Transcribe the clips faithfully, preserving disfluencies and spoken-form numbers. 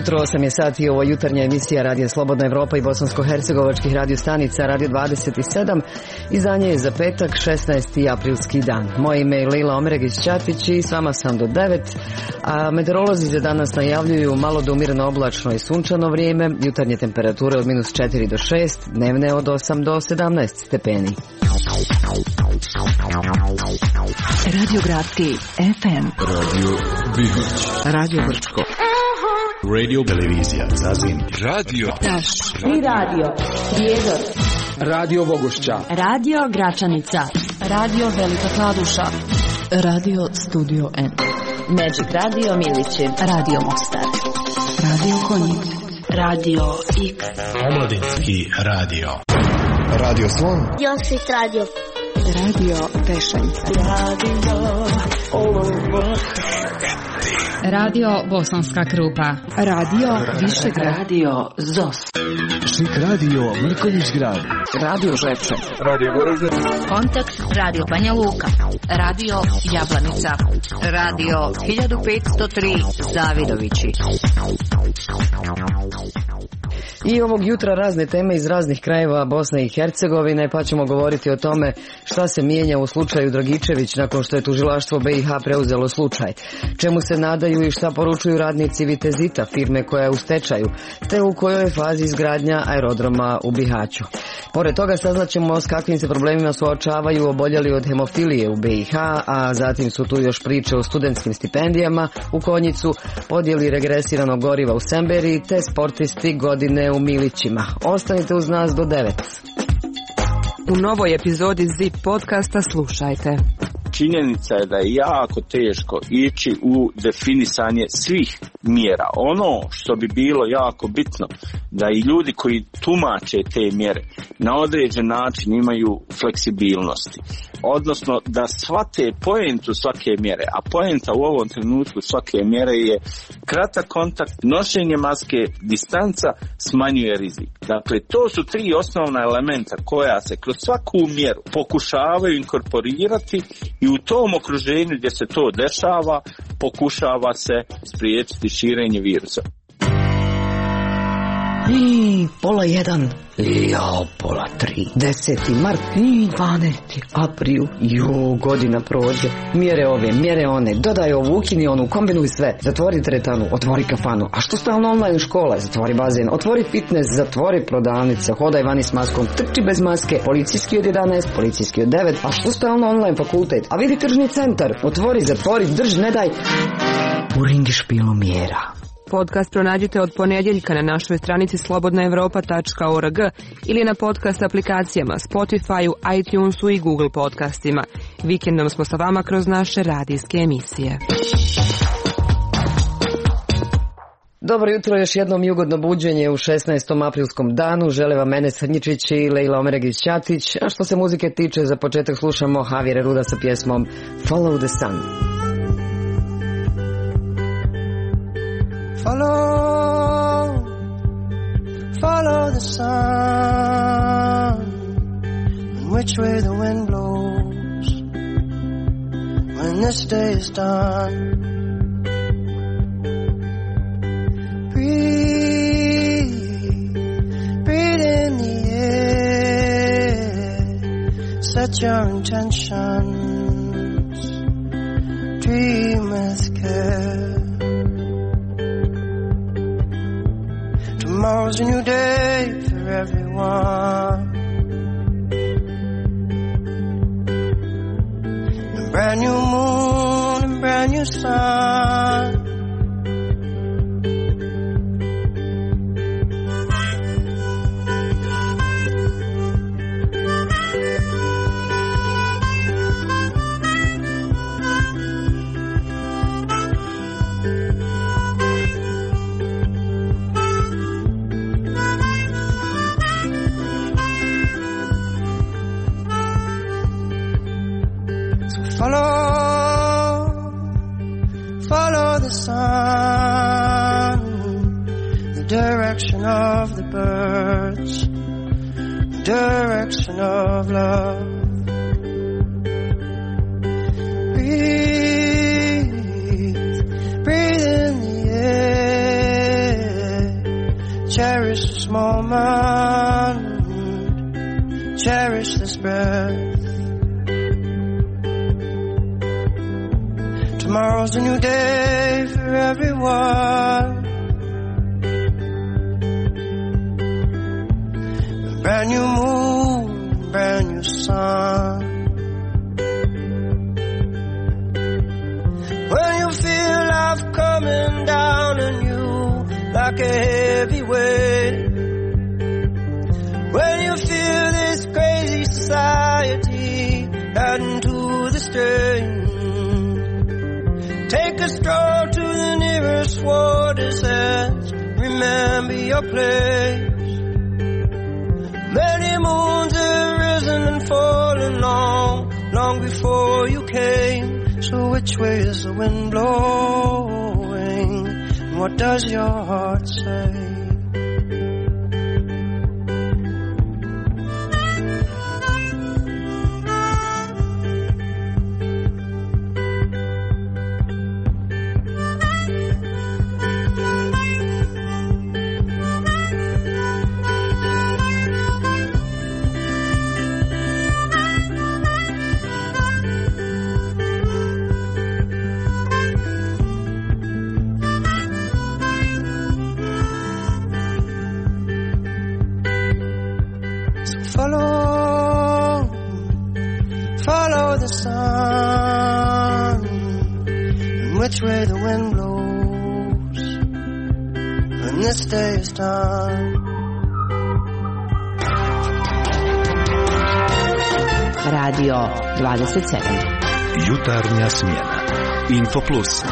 jutro, osam je sati, ovo jutarnja emisija Radija Slobodna Evropa i bosansko-hercegovačkih radio stanica Radio dvadeset sedam. Izdanje je za petak, šesnaesti aprilski dan. Moje ime je Lejla Omeregić-Ćatić i s vama sam do devet, a meteorolozi za danas najavljuju malo do umireno oblačno i sunčano vrijeme, jutarnje temperature od minus četiri do šest, dnevne od osam do sedamnaest stepeni. Radio Gradski F M, Radio Bihoć, Radio Brčko, Radio Televizija Zazin, Radio Taš i Radio Prijedor, Radio Vogošća, Radio Gračanica, Radio Velika Kladuša, Radio Studio N, Magic Radio Milići, Radio Mostar, Radio Konjic, Radio X, Omladinski radio, Radio Slon, Josip Radio, Radio Tešajnica, Radio Olubo, Radio Bosanska Krupa, Radio Višegrad, Radio Zos, Šik Radio Mrkonjić Grad, Radio Žepče, Radio Goražde, Kontakt Radio Banja Luka, Radio Jablanica, Radio hiljadu petsto tri Zavidovići. I ovog jutra razne teme iz raznih krajeva Bosne i Hercegovine, pa ćemo govoriti o tome šta se mijenja u slučaju Dragičević nakon što je tužilaštvo B i H preuzelo slučaj, čemu se nadaju i šta poručuju radnici Vitezita, firme koja je u stečaju, te u kojoj je fazi izgradnja aerodroma u Bihaću. Pored toga saznaćemo s kakvim se problemima suočavaju oboljeli od hemofilije u B i H, a zatim su tu još priče o studentskim stipendijama u Konjicu, podjeli regresiranog goriva u Semberi, te sportisti godine u Milićima. Ostanite uz nas do devet. U novoj epizodi Zip podcasta slušajte. Činjenica je da je jako teško ići u definisanje svih mjera. Ono što bi bilo jako bitno, da i ljudi koji tumače te mjere na određen način imaju fleksibilnosti. Odnosno da shvate poentu svake mjere, a poenta u ovom trenutku svake mjere je kratak kontakt, nošenje maske, distanca smanjuje rizik. Dakle, to su tri osnovna elementa koja se kroz svaku mjeru pokušavaju inkorporirati i u tom okruženju gdje se to dešava pokušava se spriječiti širenje virusa. I pola jedan, jao, pola tri, deseti mart, i dvanesti april, jo, godina prođe, mjere ove, mjere one, dodaj ovu, ukini onu, kombinuj sve, zatvori teretanu, otvori kafanu, a što stalno online škola, zatvori bazen, otvori fitness, zatvori prodavnice, hodaj vani s maskom, trči bez maske, policijski od jedanaest, policijski od devet, a što stalno online fakultet, a vidi tržni centar, otvori, zatvori, drž, ne daj, u ringi špilu mjera. Podcast pronađite od ponedjeljka na našoj stranici slobodna evropa tačka org ili na podcast aplikacijama Spotify, iTunesu i Google podcastima. Vikendom smo sa vama kroz naše radijske emisije. Dobro jutro, još jednom i ugodno buđenje u šesnaestom aprilskom danu. Žele vam Enes Hrnjičić i Lejla Omeregić-Ćatić. A što se muzike tiče, za početak slušamo Javiera Ruda sa pjesmom Follow the Sun. Follow, follow the sun, and which way the wind blows when this day is done. Breathe, breathe in the air, set your intentions, dream with care. Tomorrow's a new day for everyone, a brand new moon and brand new sun. Follow, follow the sun, the direction of the birds, the direction of love. Breathe, breathe in the air, moment, cherish this breath. Tomorrow's a new day for everyone. A brand new moon, brand new sun. When you feel life coming down on you like a heavy weight, when you feel this crazy society adding to the strain, take a stroll to the nearest water's edge. Remember your place. Many moons have risen and fallen long, long before you came. So which way is the wind blowing? And what does your heart say? Follow, follow the sun, and which way the wind blows when this day is done. Radio dvadeset sedam. Jutarnja smjena. Info Plus.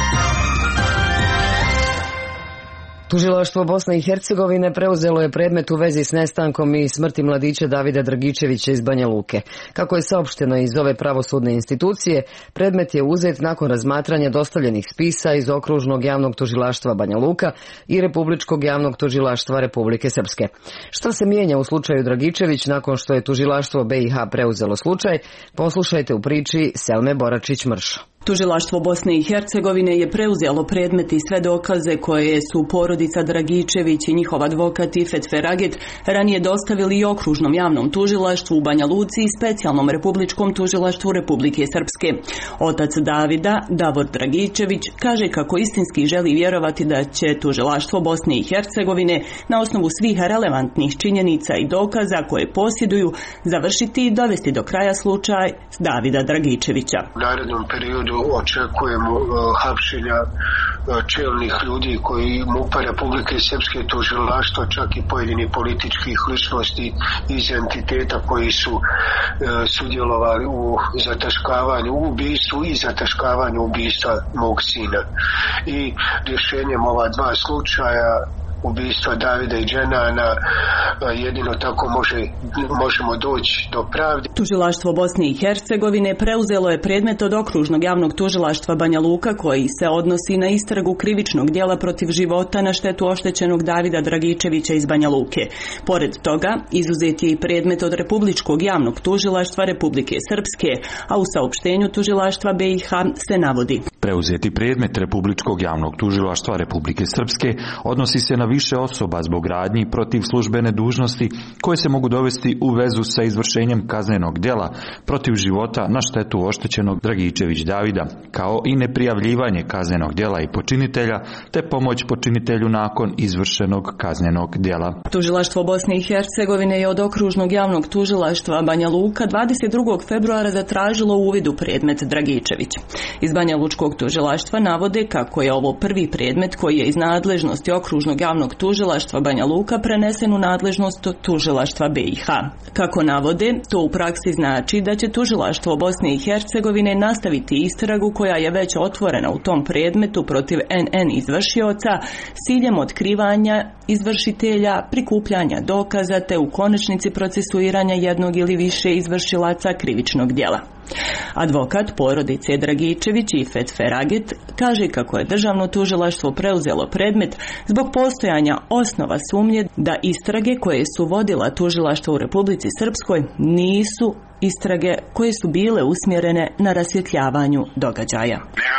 Tužilaštvo Bosne i Hercegovine preuzelo je predmet u vezi s nestankom i smrti mladića Davida Dragičevića iz Banja Luke. Kako je saopšteno iz ove pravosudne institucije, predmet je uzet nakon razmatranja dostavljenih spisa iz Okružnog javnog tužilaštva Banja Luka i Republičkog javnog tužilaštva Republike Srpske. Šta se mijenja u slučaju Dragičević nakon što je tužilaštvo B i H preuzelo slučaj, poslušajte u priči Selme Boračić-Mršo. Tužilaštvo Bosne i Hercegovine je preuzelo predmet i sve dokaze koje su porodica Dragičević i njihov advokat Ifet Feraget ranije dostavili i Okružnom javnom tužilaštvu u Banja Luci i Specijalnom republičkom tužilaštvu Republike Srpske. Otac Davida, Davor Dragičević, kaže kako istinski želi vjerovati da će tužilaštvo Bosne i Hercegovine na osnovu svih relevantnih činjenica i dokaza koje posjeduju završiti i dovesti do kraja slučaj Davida Dragičevića. U narednom periodu očekujemo uh, hapšenja uh, čelnih ljudi koji MUP-a Republike Srpske, tužilaštva, čak i pojedini političkih ličnosti iz entiteta koji su uh, sudjelovali u zataškavanju, u ubistvu i zataškavanju ubistva mog sina. I rješenjem ova dva slučaja, ubistva Davida i Dženana, jedino tako može, možemo doći do pravde. Tužilaštvo Bosne i Hercegovine preuzelo je predmet od Okružnog javnog tužilaštva Banja Luka koji se odnosi na istragu krivičnog djela protiv života na štetu oštećenog Davida Dragičevića iz Banja Luke. Pored toga, izuzet je i predmet od Republičkog javnog tužilaštva Republike Srpske, a u saopštenju tužilaštva B i H se navodi: preuzeti predmet Republičkog javnog tužilaštva Republike Srpske odnosi se na više osoba zbog radnji protiv službene dužnosti koje se mogu dovesti u vezu sa izvršenjem kaznenog djela protiv života na štetu oštećenog Dragičević Davida, kao i neprijavljivanje kaznenog djela i počinitelja, te pomoć počinitelju nakon izvršenog kaznenog djela. Tužilaštvo Bosne i Hercegovine je od Okružnog javnog tužilaštva Banja Luka dvadeset drugog februara zatražilo uvid u predmet Dragičević. Iz Banja Lučkog tužilaštva navode kako je ovo prvi predmet koji je iz nadležnosti Okružnog javnog tužilaštva Banja Luka prenesen u nadležnost tužilaštva B i H. Kako navode, to u praksi znači da će tužilaštvo Bosne i Hercegovine nastaviti istragu koja je već otvorena u tom predmetu protiv en en izvršioca s ciljem otkrivanja izvršitelja, prikupljanja dokaza te u konačnici procesuiranja jednog ili više izvršilaca krivičnog djela. Advokat porodice Dragičević Ifet Feraget kaže kako je državno tužilaštvo preuzelo predmet zbog postojanja osnova sumnje da istrage koje su vodila tužilaštvo u Republici Srpskoj nisu istrage koje su bile usmjerene na rasvjetljavanju događaja. Ne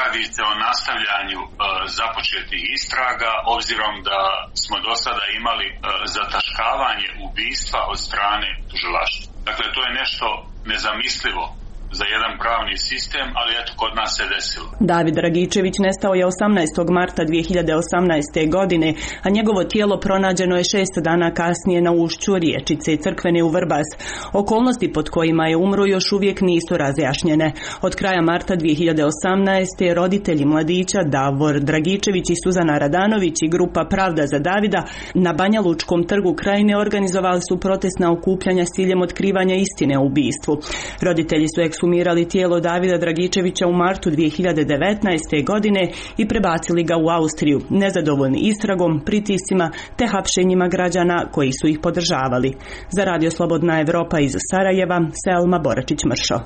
radi se o nastavljanju e, započetih istraga, obzirom da smo do sada imali e, zataškavanje ubistva od strane tužilaštva. Dakle, to je nešto nezamislivo za jedan pravni sistem, ali eto kod nas se desilo. David Dragičević nestao je osamnaestog marta dvije hiljade osamnaeste. godine, a njegovo tijelo pronađeno je šest dana kasnije na ušću riječice Crkvene u Vrbas. Okolnosti pod kojima je umro još uvijek nisu razjašnjene. Od kraja marta dvije hiljade osamnaeste. roditelji mladića Davor Dragičević i Suzana Radanović i grupa Pravda za Davida na Banja Lučkom trgu Krajine organizovali su protestna okupljanja s ciljem otkrivanja istine o ubistvu. Roditelji su ekshumirali tijelo Davida Dragičevića u martu dvije hiljade devetnaeste. godine i prebacili ga u Austriju, nezadovoljni istragom, pritiscima te hapšenjima građana koji su ih podržavali. Za Radio Slobodna Evropa iz Sarajeva, Selma Boračić-Mršo.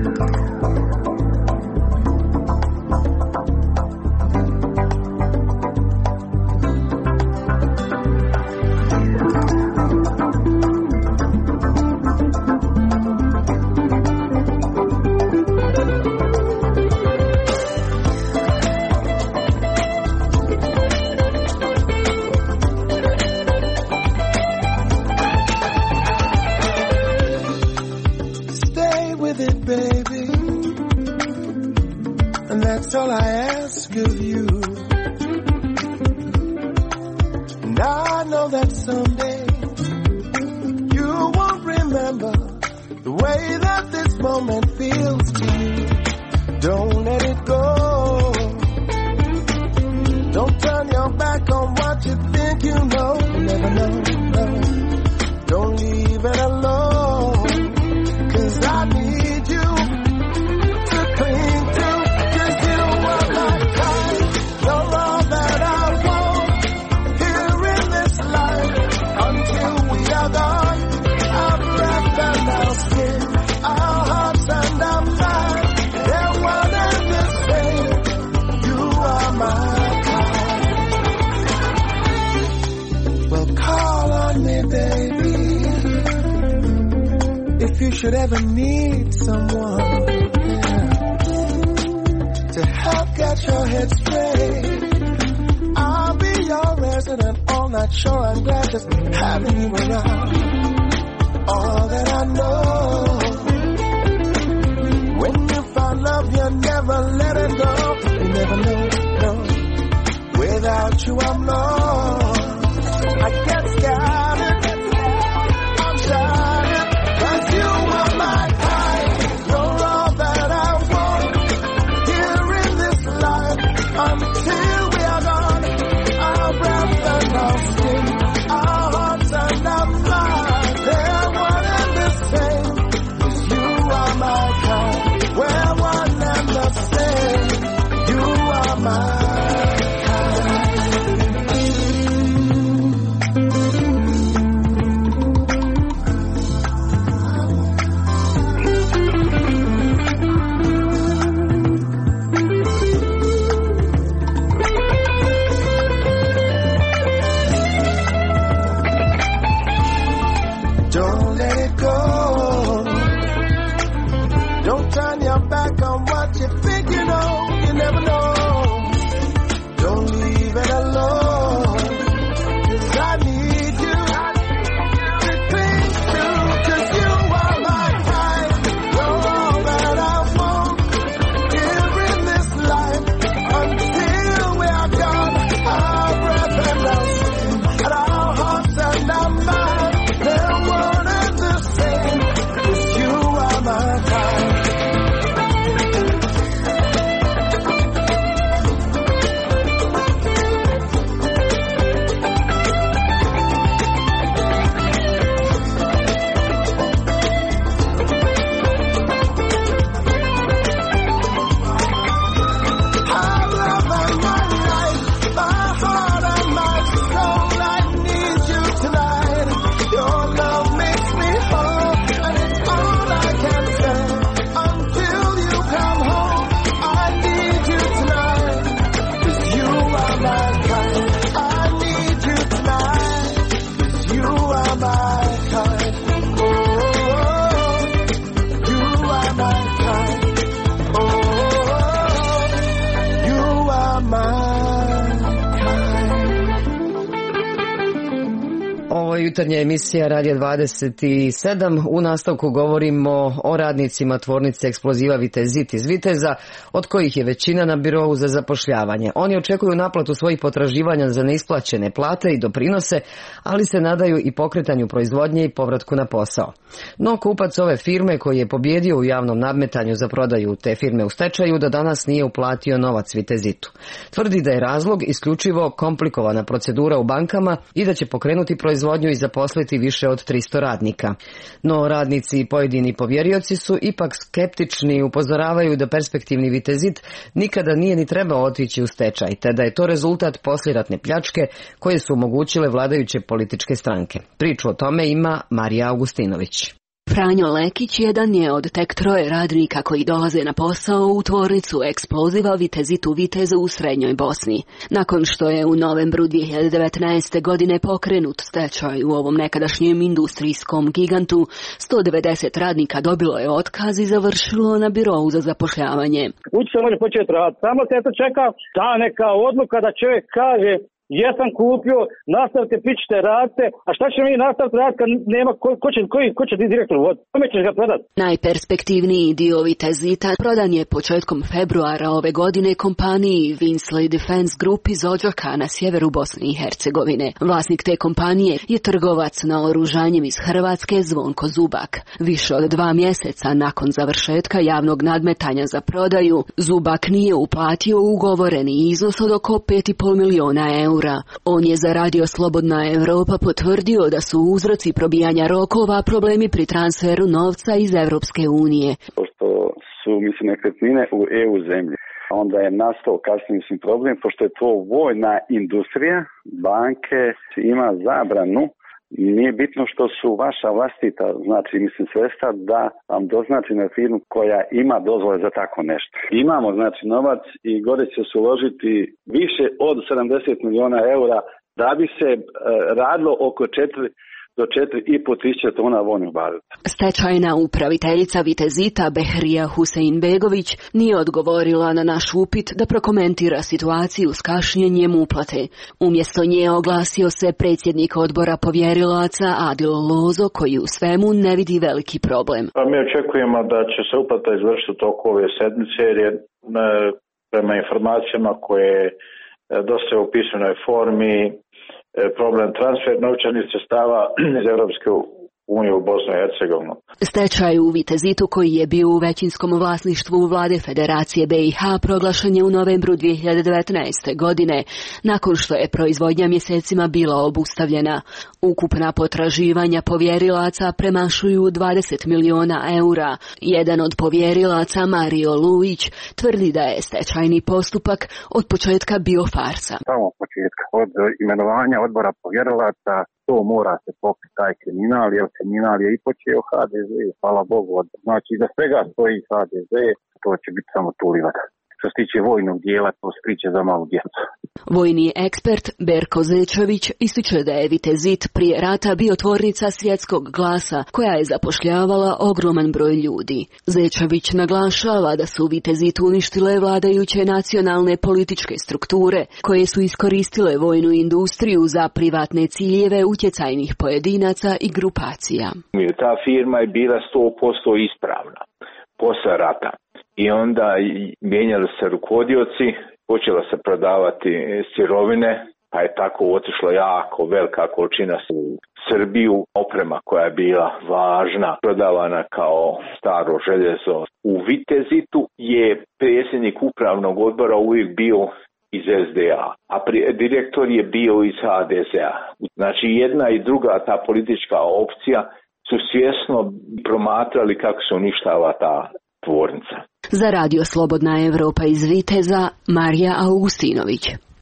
Should ever need someone, yeah, to help get your head straight, I'll be your resident all night. Sure, I'm glad just having you around. All that I know, when you find love, you never let it go. You never know, no. Without you, I'm lost. I get scattered, I'm shattered. You are my kind, you're all that I want here in this life. Until we are gone, our breath and our skin, our hearts and our minds, they're one and the same. 'Cause you are my kind, we're one and the same. You are my jutarnja emisija Radija dvadeset sedam. U nastavku govorimo o radnicima tvornice eksploziva Vitezit iz Viteza, od kojih je većina na birou za zapošljavanje. Oni očekuju naplatu svojih potraživanja za neisplaćene plate i doprinose, ali se nadaju i pokretanju proizvodnje i povratku na posao. No kupac ove firme, koji je pobjedio u javnom nadmetanju za prodaju te firme u stečaju, do danas nije uplatio novac Vitezitu. Tvrdi da je razlog isključivo komplikovana procedura u bankama i da će pokrenuti proizvodnju i zaposliti više od tristo radnika. No radnici i pojedini povjerioci su ipak skeptični, upozoravaju da perspektivni Vitezit nikada nije ni trebao otići u stečaj, te da je to rezultat poslijeratne pljačke koje su omogućile vladajuće političke stranke. Priču o tome ima Marija Augustinović. Franjo Lekić jedan je od tek troje radnika koji dolaze na posao u tvornicu eksploziva Vitezit u Vitezu u Srednjoj Bosni. Nakon što je u novembru dvije hiljade devetnaeste. godine pokrenut stečaj u ovom nekadašnjem industrijskom gigantu, sto devedeset radnika dobilo je otkaz i završilo na birou za zapošljavanje. Ući se može početi raditi, samo se to čeka ta neka odluka da čovjek kaže jesam kupio, nastavite, pićite, radite, a šta će mi nastaviti raditi kad nema, ko, ko će, koji, ko će ti direktor voditi? Kome ćeš ga prodati? Najperspektivniji dio Vitezita prodan je početkom februara ove godine kompaniji Winsley Defense Group iz Odžaka na sjeveru Bosne i Hercegovine. Vlasnik te kompanije je trgovac naoružanjem iz Hrvatske Zvonko Zubak. Više od dva mjeseca nakon završetka javnog nadmetanja za prodaju, Zubak nije uplatio ugovoreni iznos od oko pet i pol miliona eura. On je za Radio Slobodna Evropa potvrdio da su uzroci probijanja rokova problemi pri transferu novca iz Evropske unije. Pošto su, mislim, nekretnine u E U zemlji, onda je nastao kasnije, mislim, problem, pošto je to vojna industrija, banke ima zabranu. Nije bitno što su vaša vlastita, znači, mislim, sredstva da vam doznači na firmu koja ima dozvole za tako nešto. Imamo, znači, novac i gore će se uložiti više od sedamdeset miliona eura da bi se e, radilo oko četiri do četiri i po tisuće tona vojnog baruta. Stečajna upraviteljica Vitezita Behrija Huseinbegović nije odgovorila na naš upit da prokomentira situaciju s kašnjenjem uplate. Umjesto nje oglasio se predsjednik odbora povjerilaca Adil Lozo, koji u svemu ne vidi veliki problem. Pa mi očekujemo da će se uplata izvršiti u toku ove sedmice, jer je prema informacijama koje dosta u pisanoj formi problem transfer novčanih sredstava iz Europske unije u Bosnu i Hercegovinu. Stečaj u Vitezitu, koji je bio u većinskom vlasništvu vlade Federacije B i H, proglašen je u novembru dvije hiljade devetnaeste. godine, nakon što je proizvodnja mjesecima bila obustavljena. Ukupna potraživanja povjerilaca premašuju dvadeset miliona eura. Jedan od povjerilaca, Mario Luić, tvrdi da je stečajni postupak od početka bio farsa. Samo od početka, od imenovanja odbora povjerilaca, to mora se pokriti taj kriminal, jer kriminal je i počeo H D Z, hvala Bogu. Znači, da svega stoji H D Z, to će biti samo tulivak. Što se tiče vojnog dijela, to se priče za malu djecu. Vojni ekspert Berko Zečević ističe da je Vitezit prije rata bio tvornica Svjetskog glasa, koja je zapošljavala ogroman broj ljudi. Zečević naglašava da su Vitezit uništile vladajuće nacionalne političke strukture, koje su iskoristile vojnu industriju za privatne ciljeve utjecajnih pojedinaca i grupacija. Ta firma je bila sto posto ispravna posle rata. I onda mijenjali se rukovodioci, počela se prodavati sirovine, pa je tako otišlo jako velika količina u Srbiju, oprema koja je bila važna, prodavana kao staro željezo. U Vitezitu je predsjednik upravnog odbora uvijek bio iz S D A, a direktor je bio iz H D Z-a. Znači jedna i druga ta politička opcija su svjesno promatrali kako se uništava ta tvornica. Za Radio Slobodna Evropa iz Viteza, Marija Augustinović.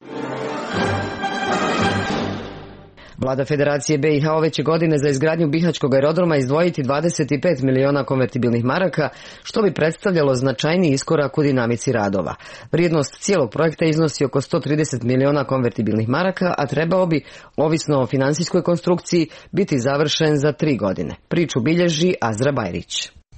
Vlada Federacije B i H ove će godine za izgradnju Bihaćkog aerodroma izdvojiti dvadeset pet miliona konvertibilnih maraka, što bi predstavljalo značajni iskorak u dinamici radova. Vrijednost cijelog projekta iznosi oko sto trideset miliona konvertibilnih maraka, a trebao bi, ovisno o finansijskoj konstrukciji, biti završen za tri godine. Priču bilježi Azra Bajrić.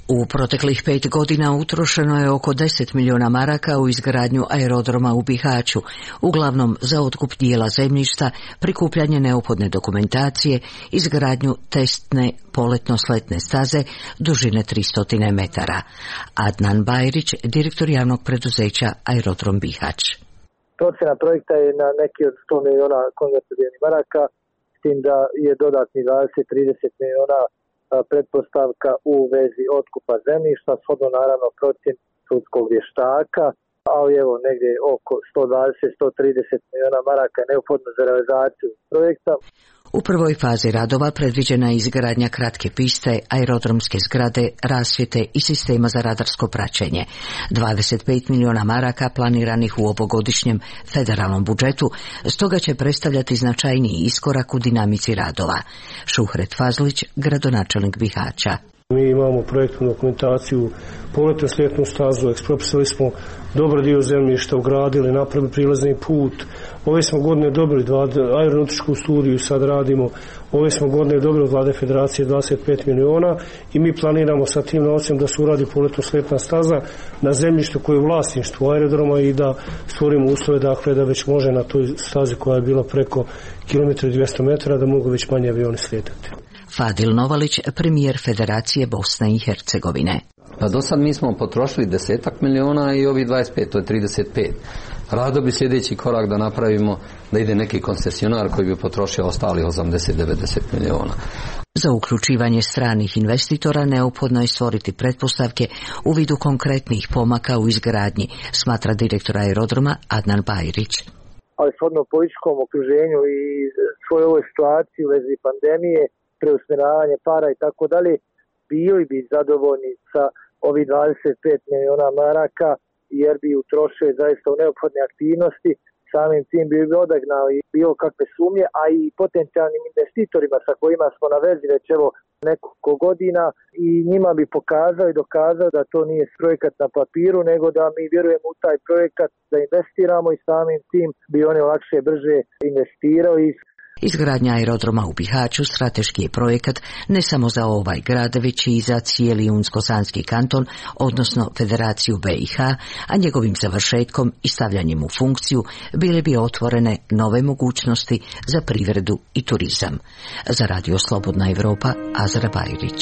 U proteklih pet godina utrošeno je oko deset milijuna maraka u izgradnju aerodroma u Bihaću, uglavnom za otkup dijela zemljišta, prikupljanje neophodne dokumentacije, izgradnju testne poletno-sletne staze dužine tristo metara. Adnan Bajrić, direktor javnog preduzeća Aerodrom Bihać. Procjena projekta je na neki od sto milijuna konvertibilnih maraka, s tim da je dodatni dvadeset do trideset milijuna pretpostavka u vezi otkupa zemljišta, shodno naravno procjeni sudskog vještaka, ali evo negdje oko sto dvadeset do sto trideset milijuna maraka je neophodno za realizaciju projekta. U prvoj fazi radova predviđena je izgradnja kratke piste, aerodromske zgrade, rasvjete i sistema za radarsko praćenje. dvadeset pet milijuna maraka planiranih u ovogodišnjem federalnom budžetu, stoga će predstavljati značajniji iskorak u dinamici radova. Šuhret Fazlić, gradonačelnik Bihaća. Mi imamo projektnu dokumentaciju, poletnu slijetnu stazu, ekspropisali smo dobar dio zemljišta, ugradili, napravili prilazni put. Ove smo godine dobili aeronautičku studiju, sad radimo. Ove smo godine dobili od Vlade Federacije dvadeset pet milijuna i mi planiramo sa tim novcem da se uradi poletno slijetna staza na zemljištu koje je u vlasništvu aerodroma i da stvorimo uslove, dakle, da već može na toj stazi koja je bila preko kilometra i dvjesto metara da mogu već manje avioni slijetati. Fadil Novalić, premijer Federacije Bosne i Hercegovine. Pa do sad mi smo potrošili desetak milijuna i ovi dvadeset pet, to je trideset pet. Rado bi sljedeći korak da napravimo da ide neki koncesionar koji bi potrošio ostali osamdeset do devedeset milijuna. Za uključivanje stranih investitora neophodno je stvoriti pretpostavke u vidu konkretnih pomaka u izgradnji, smatra direktor aerodroma Adnan Bajrić. Ali shodno političkom okruženju i svoj ovoj situaciji u vezi pandemije, preusmjeravanje para i tako dalje, bili bi zadovoljni sa ovih dvadeset pet milijuna maraka jer bi utrošili zaista u neophodne aktivnosti, samim tim bi odagnali bilo kakve sumnje, a i potencijalnim investitorima sa kojima smo na vezi već evo nekoliko godina i njima bi pokazao i dokazao da to nije projekat na papiru, nego da mi vjerujemo u taj projekat, da investiramo i samim tim bi oni lakše, brže investirali. Izgradnja aerodroma u Bihaću strateški je projekat ne samo za ovaj grad, već i za cijeli Unsko-Sanski kanton, odnosno Federaciju B i H, a njegovim završetkom i stavljanjem u funkciju bile bi otvorene nove mogućnosti za privredu i turizam. Za Radio Slobodna Evropa, Azra Bajrić.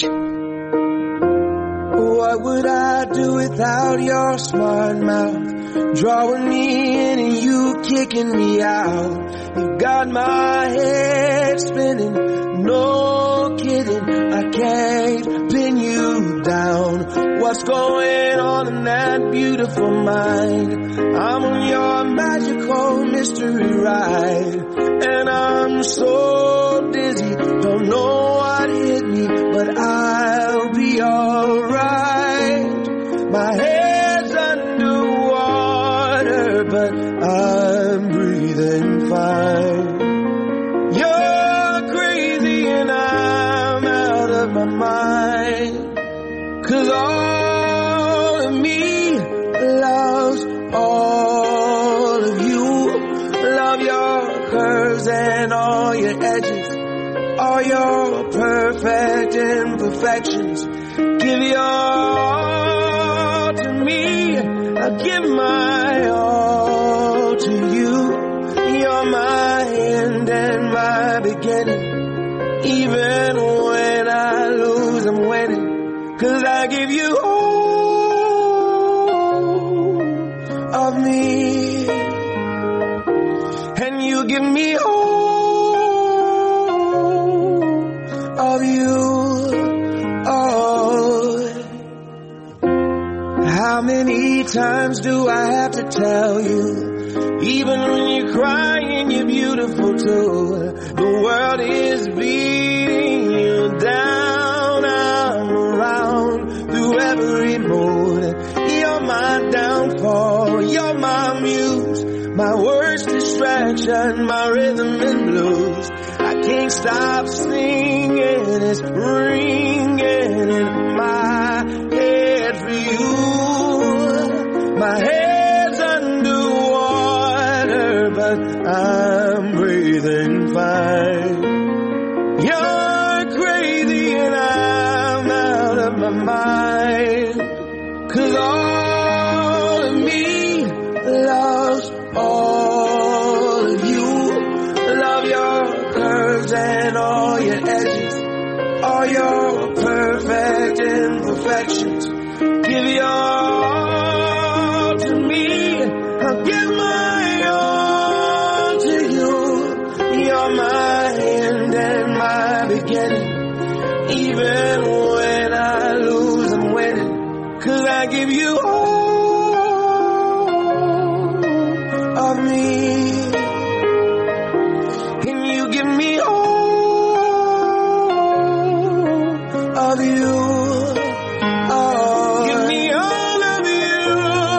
What would I do without your smart mouth? Drawing me in and you kicking me out. You got my head spinning, no kidding. I can't pin you down. What's going on in that beautiful mind? I'm on your magical mystery ride. And I'm so dizzy, don't know what hit me, but I'll be alright. My head's underwater, but I'm breathing fine. You're crazy and I'm out of my mind. 'Cause all of me loves all of you. Love your curves and all your edges, all your perfect imperfections. Give your all to me, I give my all to you. You're my end and my beginning. Even when I lose, I'm winning. 'Cause I give you all of me, and you give me all of you. How many times do I have to tell you? Even when you're crying, you're beautiful too. The world is beating you down. I'm around through every mood. You're my downfall, you're my muse, my worst distraction, my rhythm and blues. I can't stop singing, it's ringing in my head for you. My head's underwater, but I'm breathing fine. You're crazy and I'm out of my mind. your perfect imperfections. Give your all to me. I'll give my all to you. You're my end and my beginning. Even when I lose, I'm winning. 'Cause I give you all of me. And you give me all of you. Oh, give me all of you.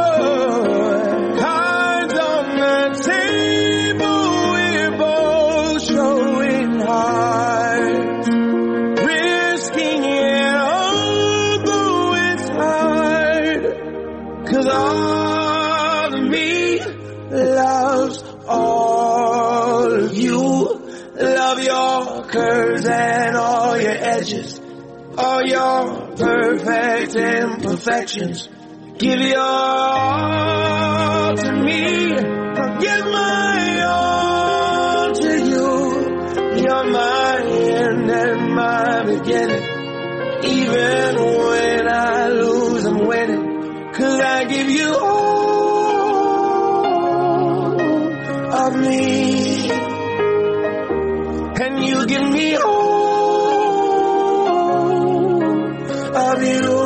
Cards on the table, we're both showing hearts. Risking it all, though it's hard. 'Cause all of me loves all of you. Love your curves and all your edges, all your perfect imperfections. Give your all to me. I'll give my all to you. You're my end and my beginning. Even when I lose, I'm winning. 'Cause I give you all of me. And you give me all of you.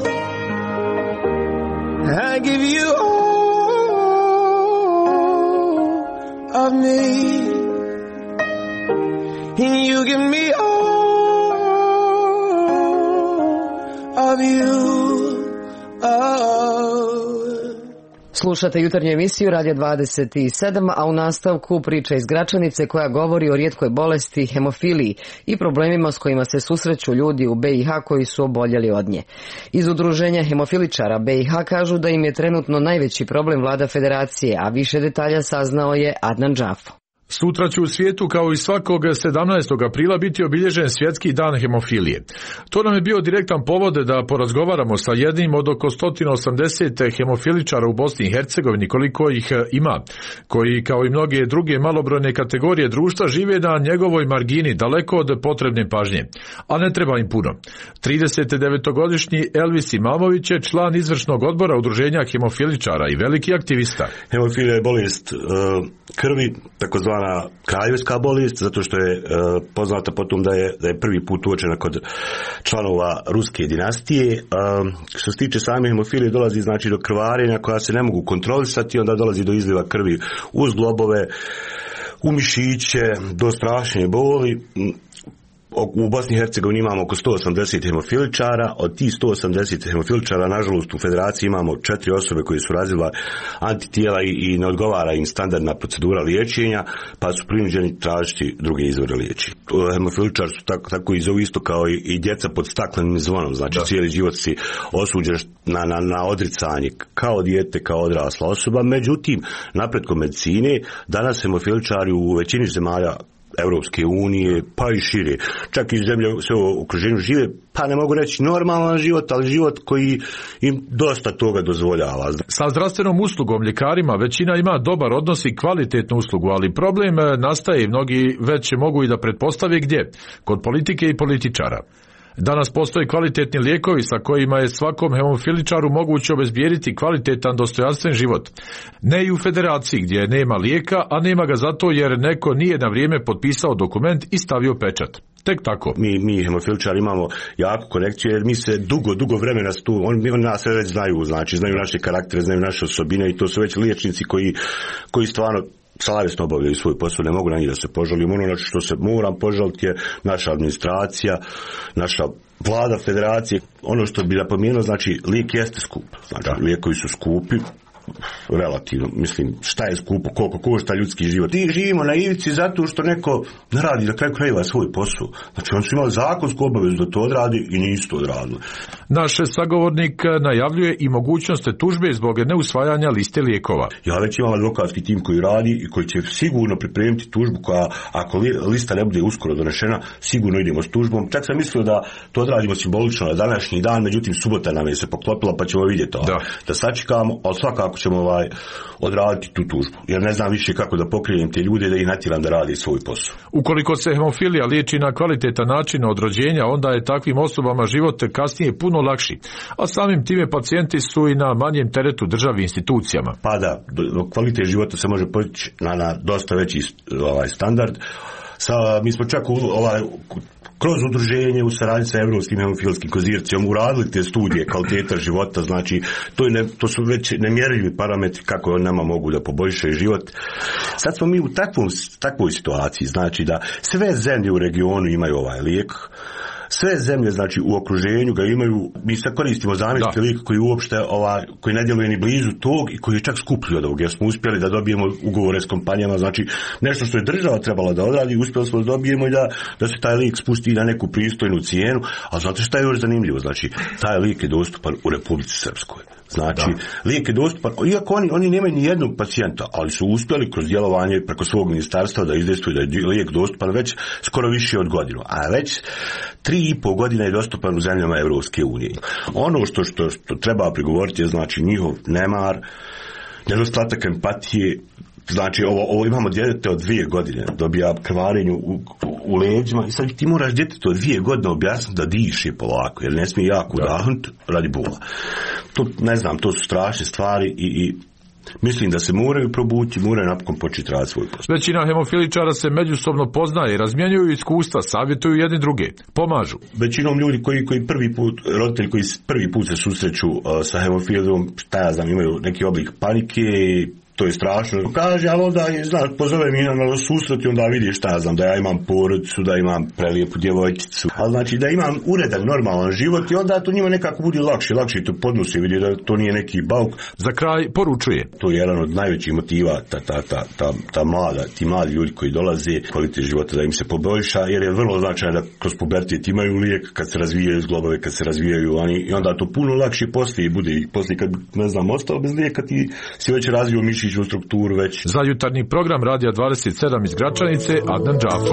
I give you all of me. And you give me all of you. Oh. Slušate jutarnju emisiju Radio dvadeset sedam, a u nastavku priča iz Gračanice koja govori o rijetkoj bolesti hemofiliji i problemima s kojima se susreću ljudi u B i H koji su oboljeli od nje. Iz udruženja hemofiličara B i H kažu da im je trenutno najveći problem vlada federacije, a više detalja saznao je Adnan Džafo. Sutra će u svijetu kao i svakog sedamnaestog aprila biti obilježen svjetski dan hemofilije. To nam je bio direktan povod da porazgovaramo sa jednim od oko sto osamdeset hemofiličara u Bosni i Hercegovini, koliko ih ima, koji kao i mnoge druge malobrojne kategorije društva žive na njegovoj margini, daleko od potrebne pažnje. A ne treba im puno. tridesetdevetogodišnji Elvis Imamović je član izvršnog odbora udruženja hemofiličara i veliki aktivista. Hemofilija je bolest uh, krvi, takozvana kraljevska bolest, zato što je e, poznata potom da je, da je prvi put uočena kod članova ruske dinastije. E, što se tiče same hemofilije, dolazi znači do krvarenja koja se ne mogu kontrolisati, onda dolazi do izliva krvi uz globove, u mišiće, do strašne boli. U Bosni i Hercegovini imamo oko sto osamdeset hemofiličara, od tih sto osamdeset hemofiličara, nažalost, u federaciji imamo četiri osobe koje su razvile antitijela i, i ne odgovara im standardna procedura liječenja, pa su prinuđeni tražiti druge izvore liječenja. Hemofiličari su tako, tako i zovu isto kao i, i djeca pod staklenim zvonom, znači da. Cijeli život si osuđen na, na, na odricanje kao dijete, kao odrasla osoba. Međutim, napretkom medicine, danas hemofiličari u većini zemalja Europske unije, pa i šire, čak i zemlje sve u okruženju žive, pa ne mogu reći normalan život, ali život koji im dosta toga dozvoljava. Sa zdravstvenom uslugom ljekarima većina ima dobar odnos i kvalitetnu uslugu, ali problem nastaje i mnogi već mogu i da pretpostave gdje? Kod politike i političara. Danas postoje kvalitetni lijekovi sa kojima je svakom hemofiličaru moguće obezbijediti kvalitetan dostojanstven život. Ne i u federaciji gdje nema lijeka, a nema ga zato jer neko nije na vrijeme potpisao dokument i stavio pečat. Tek tako. Mi, mi hemofiličari imamo jaku konekciju jer mi se dugo, dugo vremena tu, oni, oni nas već znaju, znači znaju naše karaktere, znaju naše osobine i to su već liječnici koji, koji stvarno savjesno obavljaju svoj posao, ne mogu na njih da se požalim. Ono što se moram požaliti je naša administracija, naša vlada federacije. Ono što bi napomenuo, znači lijek jeste skup. Znači lijekovi su skupi, relativno, mislim, šta je skupo, koliko košta ljudski život. I živimo na ivici zato što neko ne radi na kraju krajeva svoj posao. Znači, oni su imali zakonsku obavezu da to odradi i nisu to odradili. Naš sagovornik najavljuje i mogućnost tužbe zbog neusvajanja liste lijekova. Ja već imam advokatski tim koji radi i koji će sigurno pripremiti tužbu koja, ako lista ne bude uskoro donešena, sigurno idemo s tužbom. Čak sam mislio da to odradimo simbolično na današnji dan, međutim subota nam je se poklopila pa ćemo vidjeti to. Da, da sačekamo, ali svakako ćemo ovaj, odraditi tu tužbu. Jer ne znam više kako da pokrijem te ljude da ih natjeram da radi svoj posao. Ukoliko se hemofilija liječi na kvalitetan način od rođenja, onda je takvim osobama život kasnije puno lakši, a samim time pacijenti su i na manjem teretu državi i institucijama. Pa da, kvalitet života se može podići na, na dosta veći ovaj, standard. Sa, mi smo čak u, ovaj, kroz udruženje u saradnji sa Evropskim hemofilskim konzorcijom uradili te studije kvaliteta života, znači to, je ne, to su već nemjerljivi parametri kako nama mogu da poboljšaju život. Sad smo mi u takvom, takvoj situaciji, znači da sve zemlje u regionu imaju ovaj lijek, sve zemlje znači u okruženju ga imaju, mi sad koristimo zamjenski lijek koji uopšte ovaj, koji ne djeluje ni blizu tog i koji je čak skuplji od ovog, jer smo uspjeli da dobijemo ugovore s kompanijama, znači nešto što je država trebala da odradi, uspjeli smo da dobijemo i da, da se taj lijek spusti na neku pristojnu cijenu, a znate šta je još zanimljivo, znači taj lijek je dostupan u Republici Srpskoj. Znači, da. Lijek je dostupan, iako oni, oni nemaju ni jednog pacijenta, ali su uspjeli kroz djelovanje preko svog ministarstva da izdejstvuju da je lijek dostupan već skoro više od godinu, a već tri i pol godina je dostupan u zemljama Evropske unije. Ono što, što, što treba prigovoriti je znači njihov nemar, nedostatak empatije. Znači, ovo, ovo imamo djetete od dvije godine, dobija krvarenju u, u, u leđima i sad ti moraš djetetu od dvije godine objasniti da diše polako, jer ne smije jako udahnuti radi bola. To, ne znam, to su strašne stvari i, i mislim da se moraju probuti, moraju napokon početi raditi svoj posao. Većina hemofiličara se međusobno poznaje, razmjenjuju iskustva, savjetuju jedni druge, pomažu. Većinom ljudi koji, koji prvi put, roditelji koji prvi put se susreću uh, sa hemofilijom, šta ja znam, imaju neki oblik panike, to je strašno. Kaže, ali onda je, znaš, pozove mi na susret i onda vidiš šta ja znam, da ja imam porodicu, da imam prelijepu djevojčicu. Ali znači da imam uredan, normalan život i onda to njima nekako bude lakše, lakše to podnosi, vidi da to nije neki bauk. Za kraj poručuje. To je jedan od najvećih motiva, ta, ta, ta, ta, ta mlada, ti mladi ljudi koji dolaze, kvalitet života da im se poboljša, jer je vrlo značajno da kroz pubertet imaju lijek, kad se razvijaju zglobove, kad se razvijaju oni, i onda to puno lakše poslije bude i poslije kad, ne znam, ostao bez lijeka, ti si već razvio mišić u strukturu već. Za jutarnji program Radija dvadeset sedam iz Gračanice, Adnan Džafo.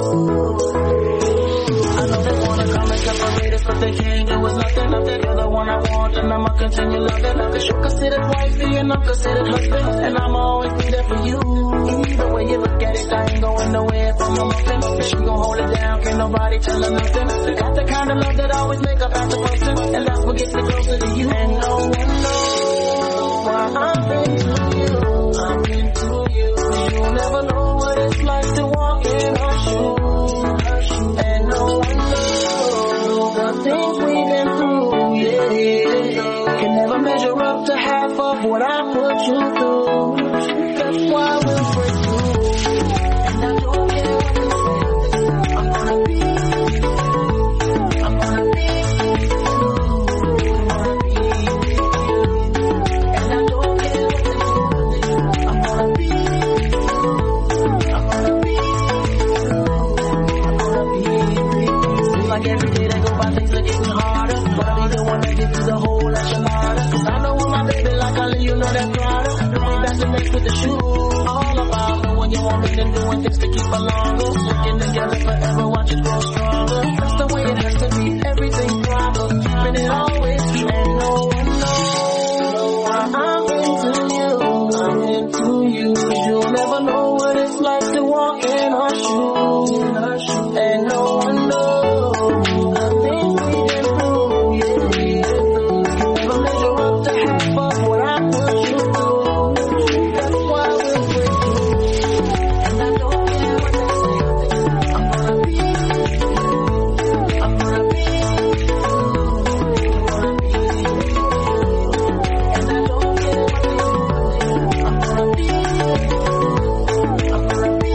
I'm into you. You'll never know what it's like to walk in her shoes. And no one knows the things we've been through, yeah. Can never measure up to half of what I put you through. That's why we'll break through. And I don't care what they say. I'm gonna be, I'm gonna be, I'm gonna be. And I don't care what they say. I'm gonna be, I'm gonna be, I'm gonna be. Seems like every day that go by things are getting harder, but I'll be the one that gives you the whole enchilada. 'Cause I know when my baby like I you know that Prada. Bring back the next with the shoes. All about knowing you want me and doing things to keep her longer. Sticking together forever, watch it grow stronger. That's the way it has to be, everything proper. Keeping it always true. And no one knows why I'm into you. I'm into you. 'Cause you'll never know what it's like to walk in her shoes. And no one knows the things we've been through, yeah. Can never measure up to half of what I put you through. That's why we'll break through. And I don't care what they say. I'm gonna be, I'm gonna be, I'm gonna be. And I don't care what they say. I'm gonna be, I'm gonna be,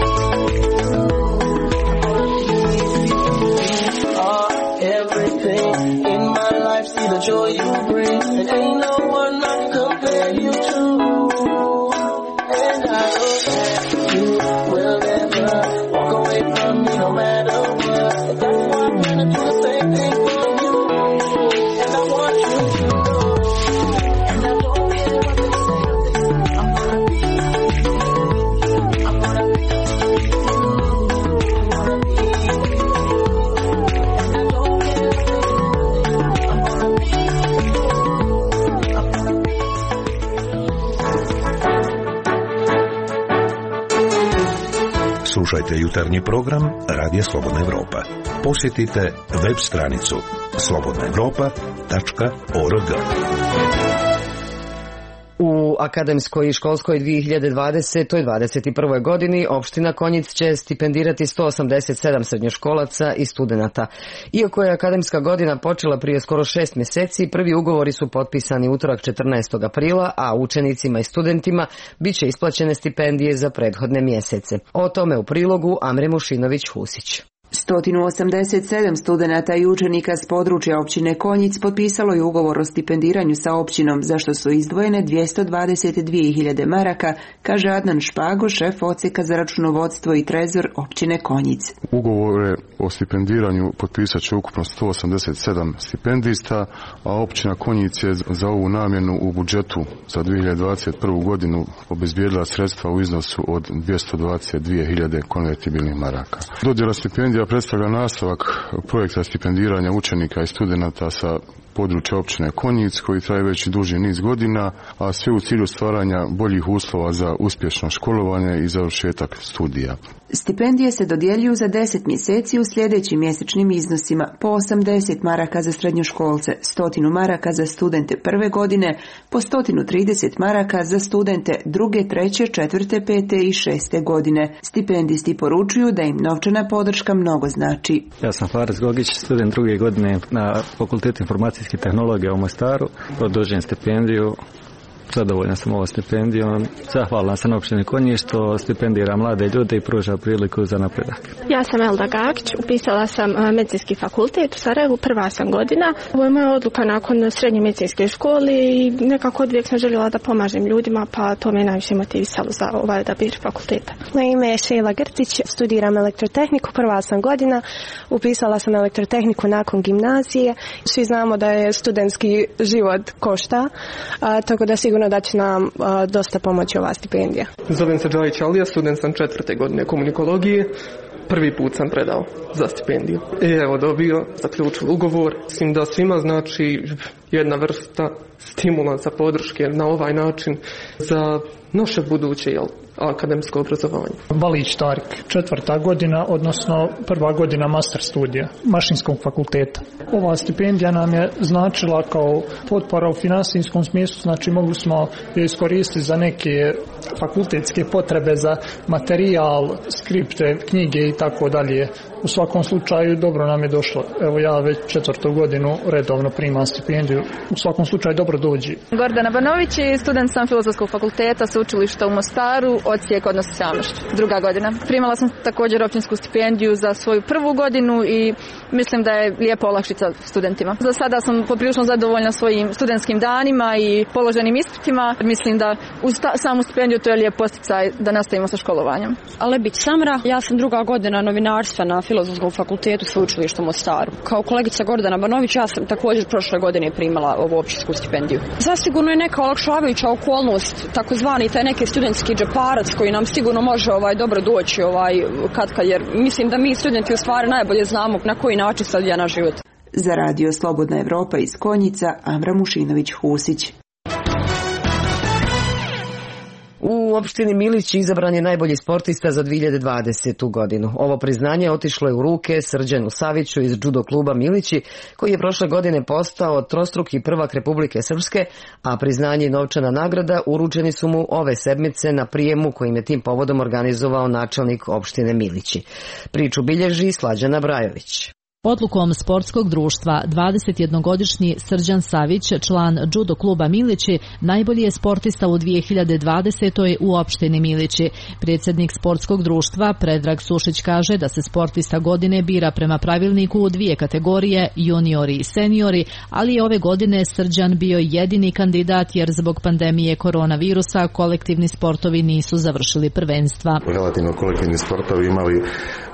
uh, everything in my life, see the joy you bring, and ain't no one I can compare you to. And I know that you will never walk away from me no matter what. That's why I'm gonna do the same thing for you, and I want you to know. And I don't care what they say. I'm gonna be, I'm gonna be, I'm gonna be. And I don't care what they say. I'm gonna be, I'm gonna be. Slušajte jutarnji program Radija Slobodna Evropa. Posjetite web stranicu slobodna evropa tačka org. U akademskoj i školskoj dvije hiljade dvadesetoj dvadeset prvoj godini opština Konjic će stipendirati sto osamdeset sedam srednjoškolaca i studenata. Iako je akademska godina počela prije skoro šest mjeseci, prvi ugovori su potpisani utorak četrnaestog aprila, a učenicima i studentima bit će isplaćene stipendije za prethodne mjesece. O tome u prilogu Amre Mušinović-Husić. sto osamdeset sedam studenata i učenika s područja općine Konjic potpisalo je ugovor o stipendiranju sa općinom, za što su izdvojene dvjesto dvadeset dvije hiljade maraka, kaže Adnan Špago, šef odsjeka za računovodstvo i trezor općine Konjic. Ugovore o stipendiranju potpisat će ukupno sto osamdeset sedam stipendista, a općina Konjic je za ovu namjenu u budžetu za dvije hiljade dvadeset prvu godinu obezbijedila sredstva u iznosu od dvjesto dvadeset dvije hiljade konvertibilnih maraka. Dodjela stipendija predstavlja nastavak projekta stipendiranja učenika i studenata sa područja općine Konjic koji traje već duži niz godina, a sve u cilju stvaranja boljih uslova za uspješno školovanje i završetak studija. Stipendije se dodjeljuju za deset mjeseci u sljedećim mjesečnim iznosima, po osamdeset maraka za srednjoškolce, sto maraka za studente prve godine, po sto trideset maraka za studente druge, treće, četvrte, pete i šeste godine. Stipendisti poručuju da im novčana podrška mnogo znači. Ja sam Faris Gogić, student druge godine na Fakultetu informacijske tehnologije u Mostaru, produžujem stipendiju. Zadovoljan sam ovom stipendijom. Zahvalan sam općini Konjic što stipendira mlade ljude i pruža priliku za napredak. Ja sam Elda Gagić, upisala sam medicinski fakultet u Sarajevu, prva sam godina. Ovo je moja odluka nakon srednje medicinske škole i nekako uvijek sam željela da pomažem ljudima, pa to me najviše motivisalo za ovaj odabir fakulteta. Moje ime je Šejla Grcić, studiram elektrotehniku, prva sam godina. Upisala sam elektrotehniku nakon gimnazije. Svi znamo da je studentski život košta, a, tako da sigurno da će nam a, dosta pomoći ova stipendija. Zovem se Džajić Alija, student sam četvrte godine komunikologije. Prvi put sam predao za stipendiju. I evo dobio, zaključio ugovor. Mislim da svima znači jedna vrsta stimulansa, podrške na ovaj način za naše buduće jel, akademsko obrazovanje. Balić Tarik, četvrta godina, odnosno prva godina master studija Mašinskog fakulteta. Ova stipendija nam je značila kao potpora u finansijskom smislu, znači mogli smo je iskoristiti za neke fakultetske potrebe, za materijal, skripte, knjige i tako dalje. U svakom slučaju dobro nam je došlo. Evo ja već četvrtu godinu redovno primam stipendiju. U svakom slučaju dobro dođi. Gordana Banović, student sam Filozofskog fakulteta sveučilišta u Mostaru, odsjek odnosa s javnošću, druga godina. Primala sam također općinsku stipendiju za svoju prvu godinu i mislim da je lijepa olakšica studentima. Za sada sam poprilično zadovoljna svojim studentskim danima i položenim ispitima. Mislim da uz ta, samu stipendiju to je lijep posticaj da nastavimo sa školovanjem. Alebić Samra, ja sam druga godina novinarstva na Filozofskom fakultetu sveučilišta u Mostaru. Kao kolegica Gordana Banović, ja sam također prošle godine primala ovu općinsku stipendiju. Zasigurno je neka olakšavajuća okolnost, takozvani taj neki studentski džeparac koji nam sigurno može ovaj dobro doći ovaj kad kad, jer mislim da mi studenti u stvari najbolje znamo na koji način se odvija naš život. Za radio Slobodna Evropa iz Konjica, Amra Mušinović-Husić. U opštini Milić izabran je najbolji sportista za dvije hiljade dvadesetu godinu. Ovo priznanje otišlo je u ruke Srđanu Saviću iz judo kluba Milići, koji je prošle godine postao trostruki prvak Republike Srpske, a priznanje i novčana nagrada uručeni su mu ove sedmice na prijemu kojim je tim povodom organizovao načelnik opštine Milići. Priču bilježi Slađana Brajović. Odlukom sportskog društva dvadesetjednogodišnji Srđan Savić, član judo kluba Milići, najbolji je sportista u dvije hiljade dvadesetoj u opštini Milići. Predsjednik sportskog društva Predrag Sušić kaže da se sportista godine bira prema pravilniku u dvije kategorije, juniori i seniori, ali je ove godine Srđan bio jedini kandidat jer zbog pandemije koronavirusa kolektivni sportovi nisu završili prvenstva. Relativno kolektivni sportovi imali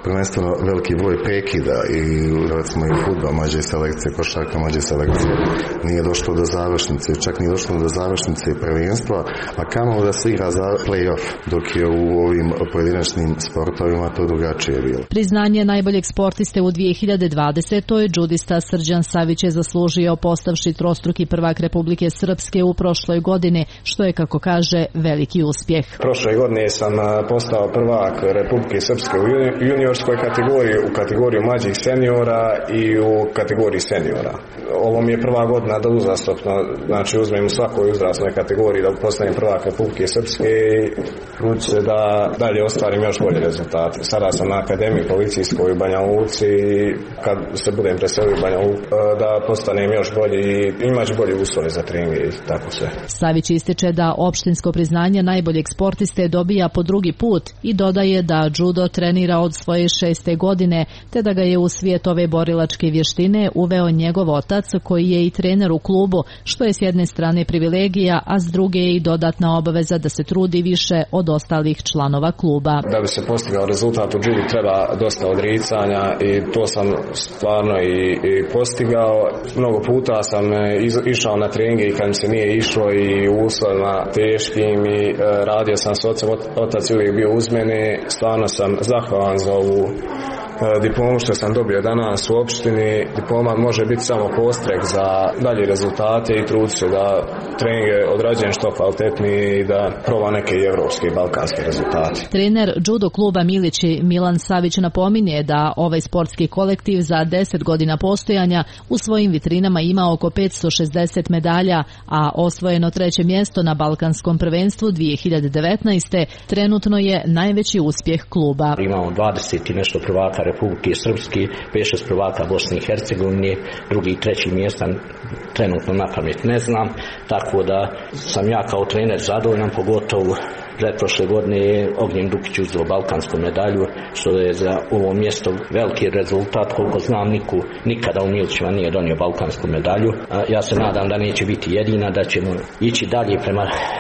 prvenstveno veliki broj prekida i recimo i fudbal, mađe selekcije, košarka, mađe selekcije. Nije došlo do završnice, čak nije došlo do završnice prvenstva, a kamalo da se igra za play-off, dok je u ovim pojedinačnim sportovima to drugačije bilo. Priznanje najboljeg sportiste u dvije hiljade dvadesetoj džudista Srđan Savić je zaslužio postavši trostruki prvak Republike Srpske u prošloj godini, što je, kako kaže, veliki uspjeh. Prošle godine sam postao prvak Republike Srpske u juniorskoj kategoriji, u kategoriji mlađih seniora i u kategoriji seniora. Ovo mi je prva godina da uzastopno, znači uzmem u svakoj uzrasnoj kategoriji da postanem prvak Republike Srpske i trudit se da dalje ostvarim još bolje rezultate. Sada sam na akademiji policijskoj u Banja Luci i kad se budem preselio u Banja Luku da postanem još bolji i imaš bolje uslove za treninge i tako sve. Savić ističe da opštinsko priznanje najboljeg sportiste dobija po drugi put i dodaje da judo trenira od svoje šeste godine, te da ga je u svijet ove borilačke vještine uveo njegov otac koji je i trener u klubu, što je s jedne strane privilegija, a s druge je i dodatna obaveza da se trudi više od ostalih članova kluba. Da bi se postigao rezultat u judu treba dosta odricanja i to sam stvarno i, i postigao. Mnogo puta sam iz, išao na treninge i kad mi se nije išlo i u uslovima teškim i e, radio sam s ocem, otac uvijek bio uz mene. Stvarno sam zahvalan za ovu diplomu što sam dobio danas u opštini. Diploma može biti samo postrek za dalje rezultate i trud se da treninge odrađujem što kvalitetniji i da proba neke evropske i balkanske rezultate. Trener judo kluba Milići Milan Savić napominje da ovaj sportski kolektiv za deset godina postojanja u svojim vitrinama ima oko petsto šezdeset medalja, a osvojeno treće mjesto na Balkanskom prvenstvu dvije hiljade devetnaeste trenutno je najveći uspjeh kluba. Imamo dvadeset i nešto prvaka Republike Srpske, pet šest prvaka Bosne i Hercegovine, drugi i treći mjestan trenutno na pamet ne znam, tako da sam ja kao trener zadovoljan, pogotovo pretprošle godine je Ognjen Dukić uzeo balkansku medalju, što je za ovo mjesto veliki rezultat, koliko znam niko nikada u Milićima nije donio balkansku medalju. Ja se nadam da neće biti jedina, da ćemo ići dalje prema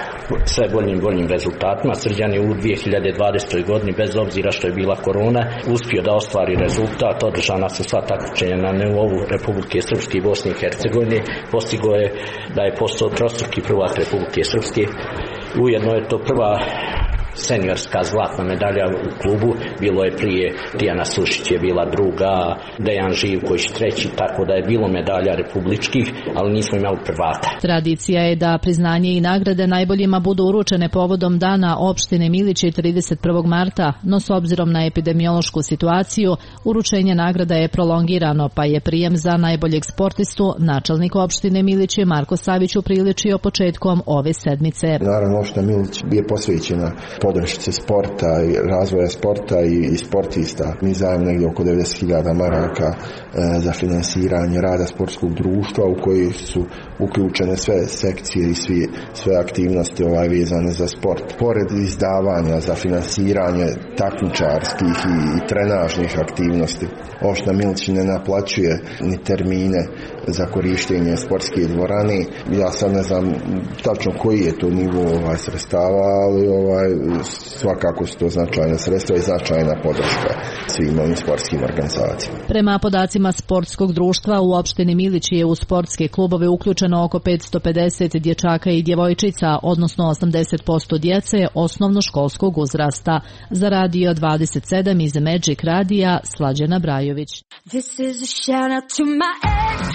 sve boljim boljim rezultatima. Srđan je u dvije hiljade dvadesetoj godini, bez obzira što je bila korona, uspio da ostvari rezultat. Održana su sva takmičenja na nivou Republike Srpske i Bosne i Hercegovine. Postigao je da je postao trostruki prvak Republike Srpske. Ujedno je to prva seniorska zlatna medalja u klubu, bilo je prije Tijana Sušić je bila druga, Dejan Živković treći, tako da je bilo medalja republičkih, ali nismo imali prvaka. Tradicija je da priznanje i nagrade najboljima budu uručene povodom dana opštine Milići trideset prvog marta, no s obzirom na epidemiološku situaciju, uručenje nagrada je prolongirano, pa je prijem za najboljeg sportistu načelnik opštine Milići Marko Savić upriličio početkom ove sedmice. Naravno, opština Milić je posvećena podršci sporta i razvoja sporta i, i sportista. Mi zajemo negdje oko devedeset hiljada maraka e, za finansiranje rada sportskog društva u koji su uključene sve sekcije i svi, sve aktivnosti ovaj vezane za sport. Pored izdavanja za finansiranje takmičarskih i, i trenažnih aktivnosti, opština Milić ne naplaćuje ni termine za korištenje sportske dvorane. Ja sad ne znam tačno koji je to nivo ovaj sredstava, ali ovaj svakako su to značajna sredstva i značajna podrška svim ovim sportskim organizacijama. Prema podacima sportskog društva u opštini Milići je u sportske klubove uključeno oko petsto pedeset dječaka i djevojčica, odnosno osamdeset posto djece osnovnoškolskog uzrasta. Za Radio dvadeset sedam iz Magic Radija Slađana Brajović. This is a shout out to my ex.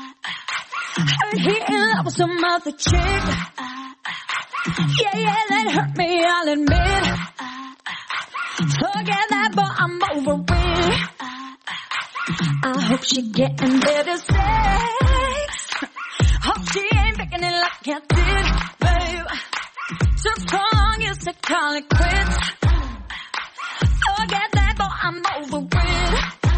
Heard he in love with some other chick. Yeah, yeah, that hurt me, I'll admit. Forget that, but I'm over it. I hope she getting better sex. Hope she ain't picking it like I did, babe. So strong, you should call it quits. Forget that, but I'm over it.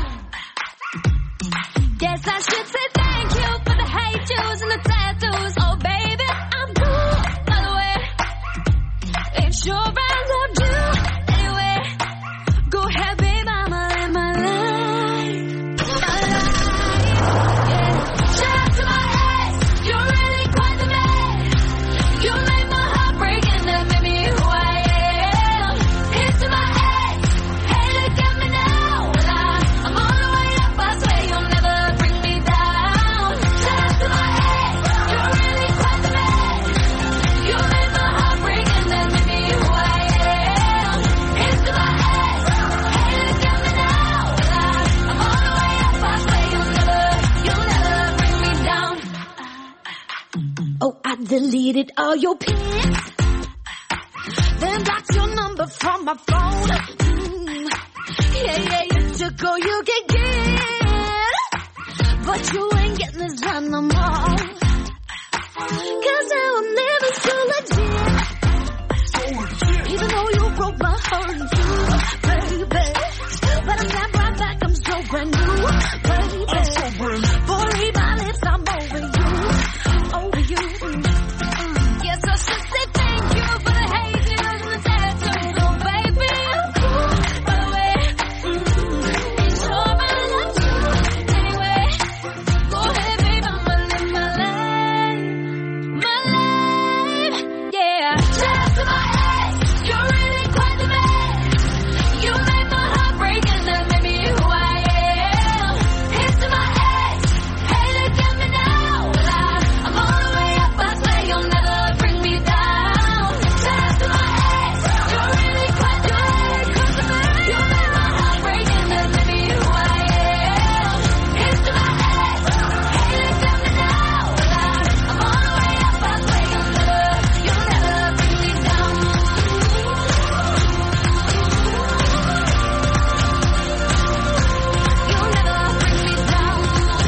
Guess I should say thank you for the hate juice and the tattoos. Oh, baby, I'm cool, by the way. Ain't sure I loved you anyway. Go ahead, babe, I'ma live my life. My life, yeah. Shout out to my ex, you're really quite the man. You made my heart break and that made me who I am. Here's to my ex, hey, look at me now. Oh, I deleted all your pics, then blocked your number from my phone. Mm. Yeah, yeah, you took all you can get, but you ain't getting this done no more. Cause now I'm living so legit, even though you broke my heart in two, baby. But I'm not right back, I'm so brand new, baby. I'm so brand new. Boy, read my lips, I'm over you, over you. Mm. Yes, I should say thank you for the hate and the tattoos, oh baby. I'm cool, by the way. Mm. Ain't sure I love you anyway. Go ahead, babe, I'ma live my life, my life, yeah. Shout out to my ex, you're really quite the man. You made my heart break and that made me who I am. Here's to my ex, hey, look at me now. Well, I, I'm all the way up, I swear you'll never bring me down. Shout out to my ex, you're really quite the man. You made my heart break and that made me who I am. Here's to my ex, hey, look at me now. Well, I, I'm all the way up, I swear you'll never, you'll never bring me down. You'll never bring me down.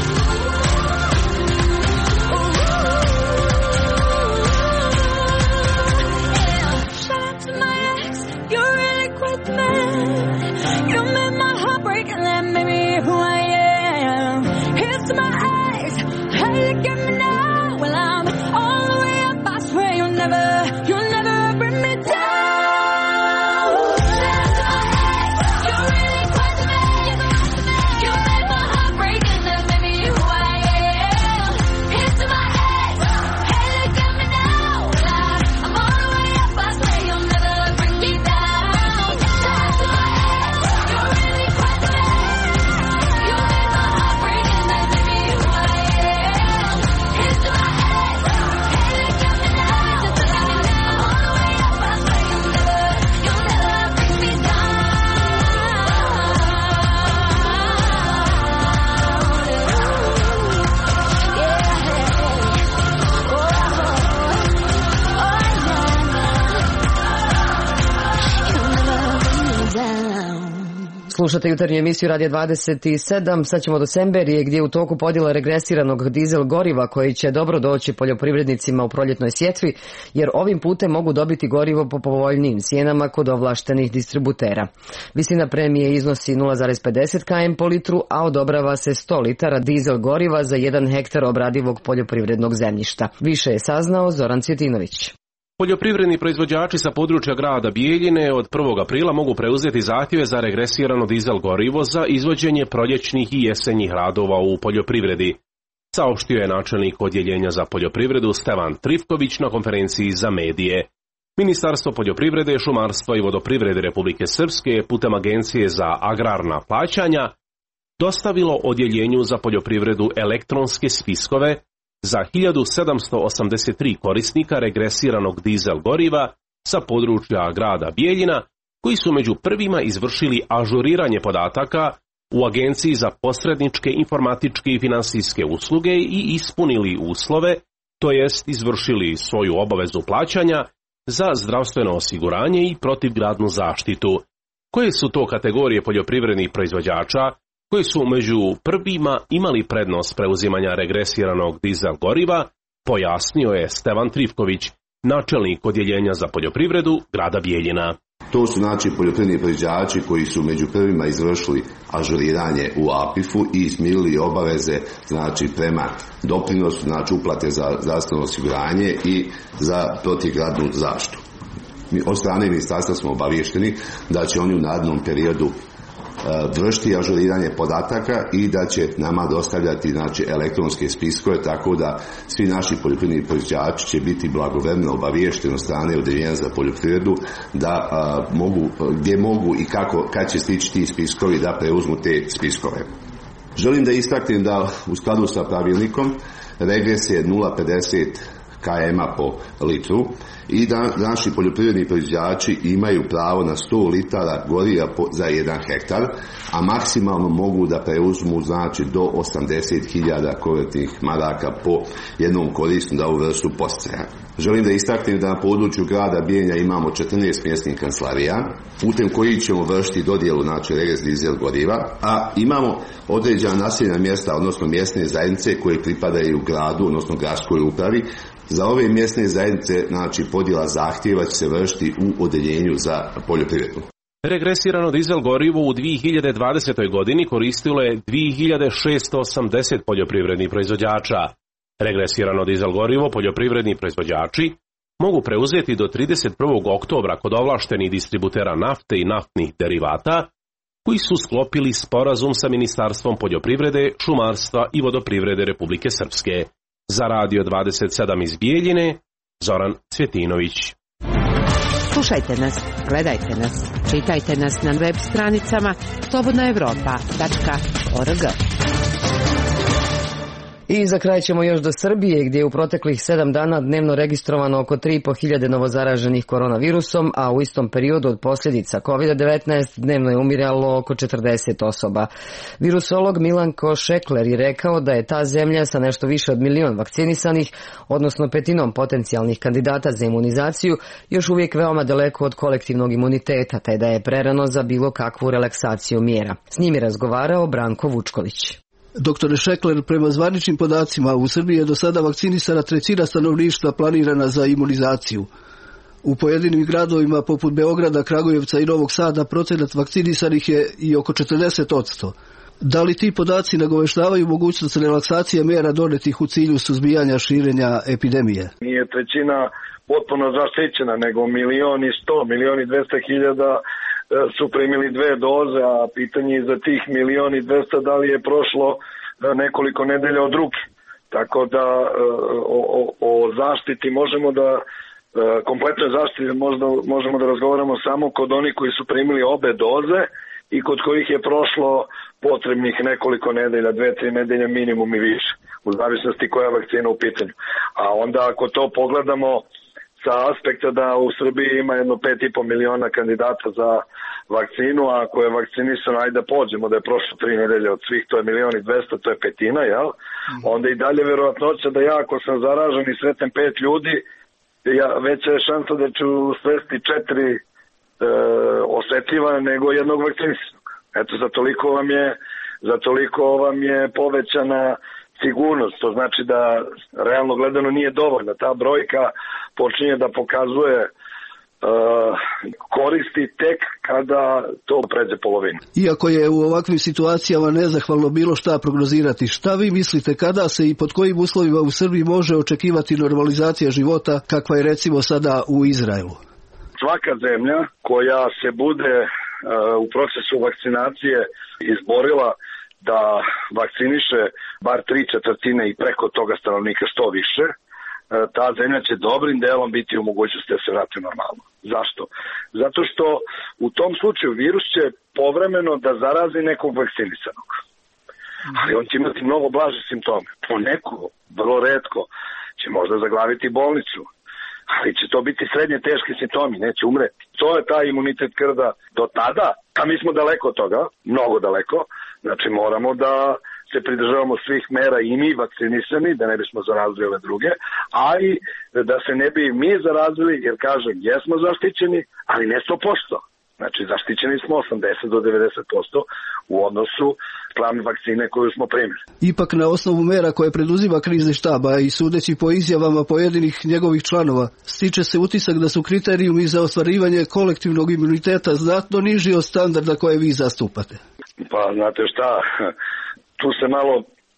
Yeah. Shout out to my ex, you're really quite the man. You made my heart break and that made me who I am. Here's to my ex, hey, look at me now. Well, I'm all the way up, I swear you'll never, you'll never bring me down. Shout out to my ex, you're really quite the man. You made my heart break and that made me who I am. Here's to my ex, hey, look at me now. Well, I, I'm all the way up, I swear you'll never bring me down. Shout out to my ex, you're really quite the man. You made my heart break and that made me who I am. Here's to my ex, hey, look at me now. I'm all the way up, I swear you'll never, you'll never bring me down. Slušate jutarnju emisiju Radija dvadeset sedam, sad ćemo do Semberije gdje je u toku podjela regresiranog dizel goriva koji će dobro doći poljoprivrednicima u proljetnoj sjetvi, jer ovim putem mogu dobiti gorivo po povoljnijim cijenama kod ovlaštenih distributera. Visina premije iznosi nula zarez pedeset kilometara po litru, a odobrava se sto litara dizel goriva za jedan hektar obradivog poljoprivrednog zemljišta. Više je saznao Zoran Cvjetinović. Poljoprivredni proizvođači sa područja grada Bijeljine od prvog aprila mogu preuzeti zahtjeve za regresirano dizel gorivo za izvođenje proljećnih i jesenjih radova u poljoprivredi, saopštio je načelnik odjeljenja za poljoprivredu Stevan Trifković na konferenciji za medije. Ministarstvo poljoprivrede, šumarstva i vodoprivrede Republike Srpske je putem Agencije za agrarna plaćanja dostavilo odjeljenju za poljoprivredu elektronske spiskove za hiljadu sedamsto osamdeset tri korisnika regresiranog dizel goriva sa područja grada Bijeljina, koji su među prvima izvršili ažuriranje podataka u Agenciji za posredničke informatičke i finansijske usluge i ispunili uslove, to jest izvršili svoju obavezu plaćanja za zdravstveno osiguranje i protivgradnu zaštitu. Koje su to kategorije poljoprivrednih proizvođača koji su među prvima imali prednost preuzimanja regresiranog dizel goriva, pojasnio je Stevan Trifković, načelnik odjeljenja za poljoprivredu grada Bijeljina. To su znači poljoprivredni proizvođači koji su među prvima izvršili ažuriranje u A P I F-u i izmirili obaveze znači prema doprinosu, znači uplate za zdravstveno osiguranje i za protivgradnu zaštitu. Mi od strane ministarstva smo obavješteni da će oni u narednom periodu vršiti ažuriranje podataka i da će nama dostavljati znači elektronske spiskove, tako da svi naši poljoprivredni proizvođači će biti blagovremeno obaviješteni od strane odjeljenja za poljoprivredu da a, mogu, gdje mogu i kako, kad će stići ti spiskovi da preuzmu te spiskove. Želim da istaknem da u skladu sa pravilnikom regres je nula zarez pedeset kilograma po litru i da naši poljoprivredni proizvođači imaju pravo na sto litara goriva za jedan hektar, a maksimalno mogu da preuzmu znači do osamdeset hiljada konvertnih maraka po jednom korisnu da ovu vrstu podsticaja. Želim da istaknem da na području grada Bijeljina imamo četrnaest mjesnih kancelarija, putem kojih ćemo vršiti dodjelu znači regres dizel goriva, a imamo određena naseljena mjesta, odnosno mjesne zajednice koje pripadaju gradu, odnosno gradskoj upravi. Za ove mjesne zajednice znači podjela zahtjeva će se vršiti u odeljenju za poljoprivredu. Regresirano dizel gorivo u dvije hiljade dvadesetoj godini koristilo je dvije hiljade šesto osamdeset poljoprivrednih proizvođača. Regresirano dizel gorivo poljoprivredni proizvođači mogu preuzeti do trideset prvog oktobra kod ovlaštenih distributera nafte i naftnih derivata koji su sklopili sporazum sa Ministarstvom poljoprivrede, šumarstva i vodoprivrede Republike Srpske. Za Radio dvadeset sedam iz Bijeljine, Zoran Cvjetinović. Slušajte nas, gledajte nas, čitajte nas na web stranicama slobodna evropa tačka org. I za kraj ćemo još do Srbije, gdje je u proteklih sedam dana dnevno registrovano oko tri i po hiljade novozaraženih koronavirusom, a u istom periodu od posljedica kovid devetnaest dnevno je umiralo oko četrdeset osoba. Virusolog Milanko Šekler je rekao da je ta zemlja sa nešto više od milion vakcinisanih, odnosno petinom potencijalnih kandidata za imunizaciju, još uvijek veoma daleko od kolektivnog imuniteta, te da je prerano za bilo kakvu relaksaciju mjera. S njim je razgovarao Branko Vučković. Doktore Šekler, prema zvaničnim podacima u Srbiji je do sada vakcinisana trećina stanovništva planirana za imunizaciju. U pojedinim gradovima poput Beograda, Kragujevca i Novog Sada procenat vakcinisanih je i oko četrdeset posto. Da li ti podaci nagoveštavaju mogućnost relaksacije mjera donetih u cilju suzbijanja širenja epidemije? Nije trećina potpuno zaštićena, nego milion i sto, milion i dvesta hiljada su primili dve doze, a pitanje je za tih milion i dvesta da li je prošlo nekoliko nedelja od ruke. Tako da o, o, o zaštiti možemo da, kompletnoj zaštiti možda, možemo da razgovaramo samo kod onih koji su primili obe doze i kod kojih je prošlo potrebnih nekoliko nedelja, dve, tri nedelja minimum i više, u zavisnosti koja je vakcina u pitanju. A onda ako to pogledamo sa aspekta da u Srbiji ima jedno pet i po miliona kandidata za vakcinu, a ako je vakcinisano, ajde da pođemo da je prošlo tri nedelje od svih, to je milion i dvesta, to je petina, jel? Onda i dalje verovatnoća da ja ako sam zaražen i sretnem pet ljudi, ja, veća je šansa da ću sresti četiri e, osetljiva nego jednog vakcinisanog. Eto, za toliko vam je, za toliko vam je povećana sigurnost, to znači da realno gledano nije dovoljna. Ta brojka počinje da pokazuje uh, koristi tek kada to pređe polovinu. Iako je u ovakvim situacijama nezahvalno bilo šta prognozirati, šta vi mislite kada se i pod kojim uslovima u Srbiji može očekivati normalizacija života kakva je recimo sada u Izraelu? Svaka zemlja koja se bude uh, u procesu vakcinacije izborila da vakciniše bar tri četvrtine i preko toga stanovnika što više, ta zemlja će dobrim delom biti u mogućnosti da se vrati normalno. Zašto? Zato što u tom slučaju virus će povremeno da zarazi nekog vakcinisanog. Ali on će imati mnogo blaže simptome. Po neko, vrlo retko, će možda zaglaviti bolnicu. Ali će to biti srednje teški simptomi, neće umreti. To je taj imunitet krda do tada, a mi smo daleko od toga, mnogo daleko. Znači moramo da se pridržavamo svih mera i mi vakcinisani, da ne bismo zarazili ove druge, a i da se ne bi mi zarazili, jer kažem, jesmo zaštićeni, ali ne sto posto. Znači zaštićeni smo osamdeset do devedeset posto u odnosu plan vakcine koju smo primili. Ipak na osnovu mera koje preduzima krizni štab, a i sudeći po izjavama pojedinih njegovih članova, stiče se utisak da su kriterijumi za ostvarivanje kolektivnog imuniteta znatno niži od standarda koje vi zastupate. Pa znate šta, tu se malo,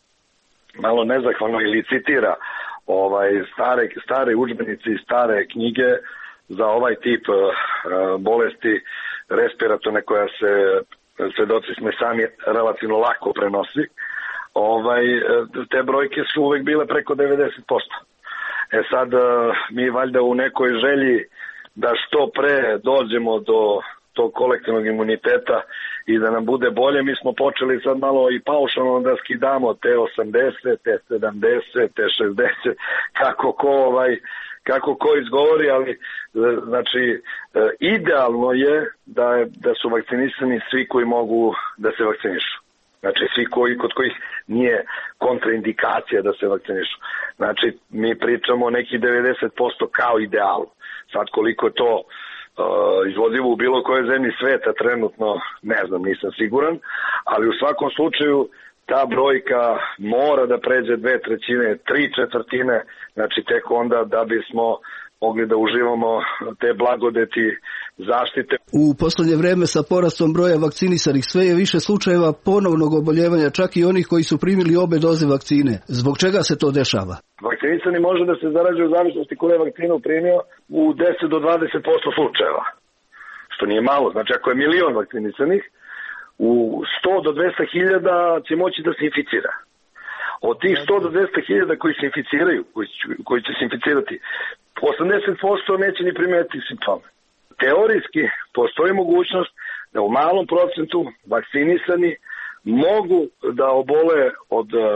malo nezahvalno ili citira ovaj, stare, stare udžbenici i stare knjige za ovaj tip uh, bolesti respiratorne koja se, svedoci smo sami, relativno lako prenosi. Ovaj, te brojke su uvek bile preko devedeset posto. E sad, uh, mi valjda u nekoj želji da što pre dođemo do tog kolektivnog imuniteta i da nam bude bolje. Mi smo počeli sad malo i paušalno da skidamo te osamdeset, te sedamdeset, te šezdeset, kako ko ovaj kako ko izgovori, ali znači idealno je da, da su vakcinisani svi koji mogu da se vakcinišu. Znači svi koji, kod kojih nije kontraindikacija da se vakcinišu. Znači mi pričamo o neki devedeset posto kao idealu. Sad koliko je to uh, izvodivo u bilo kojoj zemlji sveta trenutno, ne znam, nisam siguran, ali u svakom slučaju ta brojka mora da pređe dve trećine, tri četvrtine, znači tek onda da bismo mogli da uživamo te blagodeti zaštite. U poslednje vreme sa porastom broja vakcinisanih sve je više slučajeva ponovnog oboljevanja, čak i onih koji su primili obe doze vakcine. Zbog čega se to dešava? Vakcinisani može da se zarađe u zavisnosti koje je vakcinu primio u deset do dvadeset posto slučajeva, što nije malo. Znači ako je milion vakcinisanih, u sto do dvesta hiljada će moći da se inficira. Od tih sto do dvesta hiljada koji se inficiraju, koji, koji će se inficirati, osamdeset posto neće ni primetiti simptome. Teorijski postoji mogućnost da u malom procentu vakcinisani mogu da obole od uh,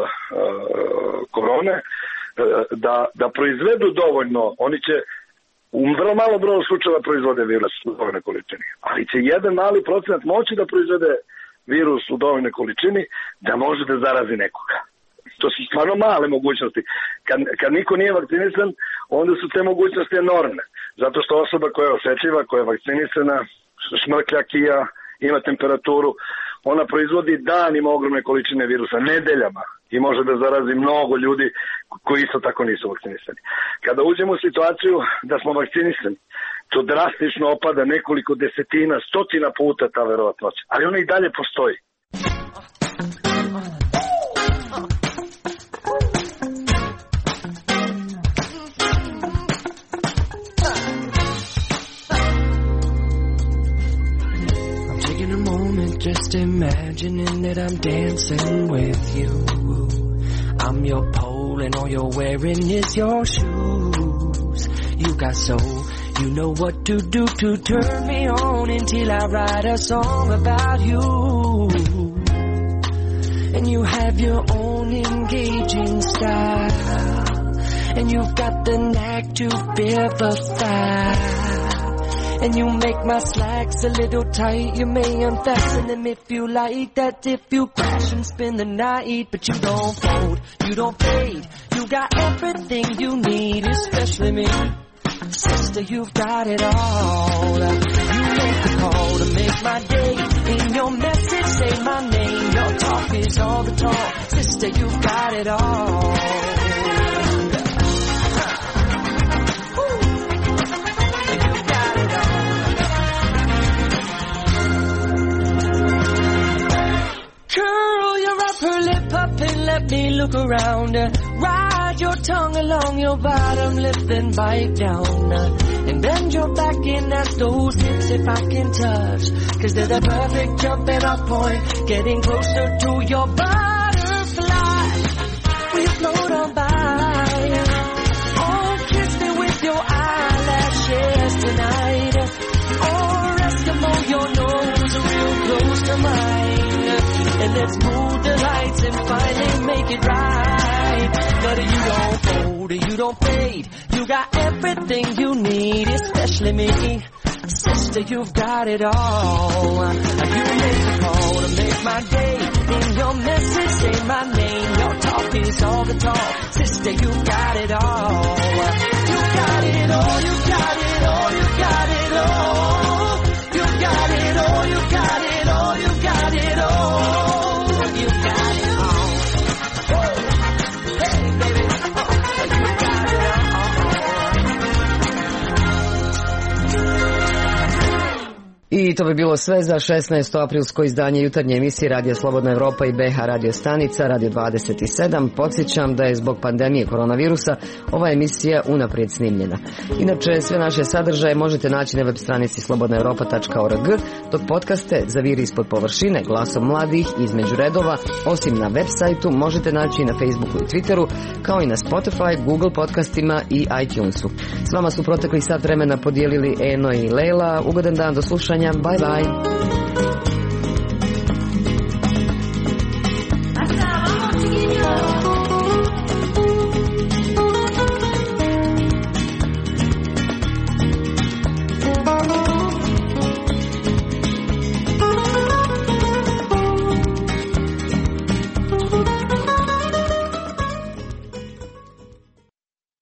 korone, uh, da, da proizvedu dovoljno, oni će u vrlo malo broju slučajeva proizvode virus u dovoljnoj količini, ali će jedan mali procenat moći da proizvede virus u dovoljnoj količini da može da zarazi nekoga. To su stvarno male mogućnosti. Kad, kad niko nije vakcinisan, onda su te mogućnosti enormne. Zato što osoba koja je osetljiva, koja je vakcinisana, šmrklja, kija, ima temperaturu, ona proizvodi danima ogromne količine virusa, nedeljama, i može da zarazi mnogo ljudi koji isto tako nisu vakcinisani. Kada uđemo u situaciju da smo vakcinisani, to drastično opada nekoliko desetina, stotina puta ta verovatnoća, ali ona i dalje postoji. Just imagining that I'm dancing with you. I'm your pole and all you're wearing is your shoes. You got soul, you know what to do to turn me on until I write a song about you. And you have your own engaging style, and you've got the knack to vivify. And you make my slacks a little tight. You may unfasten them if you like. That if you crash and spend the night. But you don't fold, you don't fade. You got everything you need, especially me. Sister, you've got it all. You make the call to make my day. In your message, say my name. Your talk is all the talk. Sister, you've got it all. Curl your upper lip up and let me look around. Ride your tongue along your bottom lip, then bite down. And bend your back in at those hips if I can touch. Cause they're the perfect jumping off point, getting closer to your butterfly. We float on by. Oh, kiss me with your eyelashes tonight. Oh, Eskimo, your nose real close to mine. And let's move the lights and finally make it right. But you don't fold, you don't fade. You got everything you need, especially me. Sister, you've got it all. You make the call to make my day. In your message, say my name. Your talk is all the talk. Sister, you got it all. You got it all, you got it all, you got it all. You got it all, you got it all, you got it all. I to bi bilo sve za šesnaesto aprilsko izdanje jutarnje emisije Radija Slobodna Evropa i B H radio stanica Radio dvadeset sedam. Podsjećam da je zbog pandemije koronavirusa ova emisija unaprijed snimljena. Inače, sve naše sadržaje možete naći na web stranici slobodna europa tačka org, dok podcaste za Vir ispod površine, Glasom mladih, Između redova, osim na web sajtu, možete naći na Facebooku i Twitteru, kao i na Spotify, Google podcastima i iTunesu. S vama su proteklih sat vremena podijelili Eno i Leila. Ugodan dan, do slušanja. Bye bye.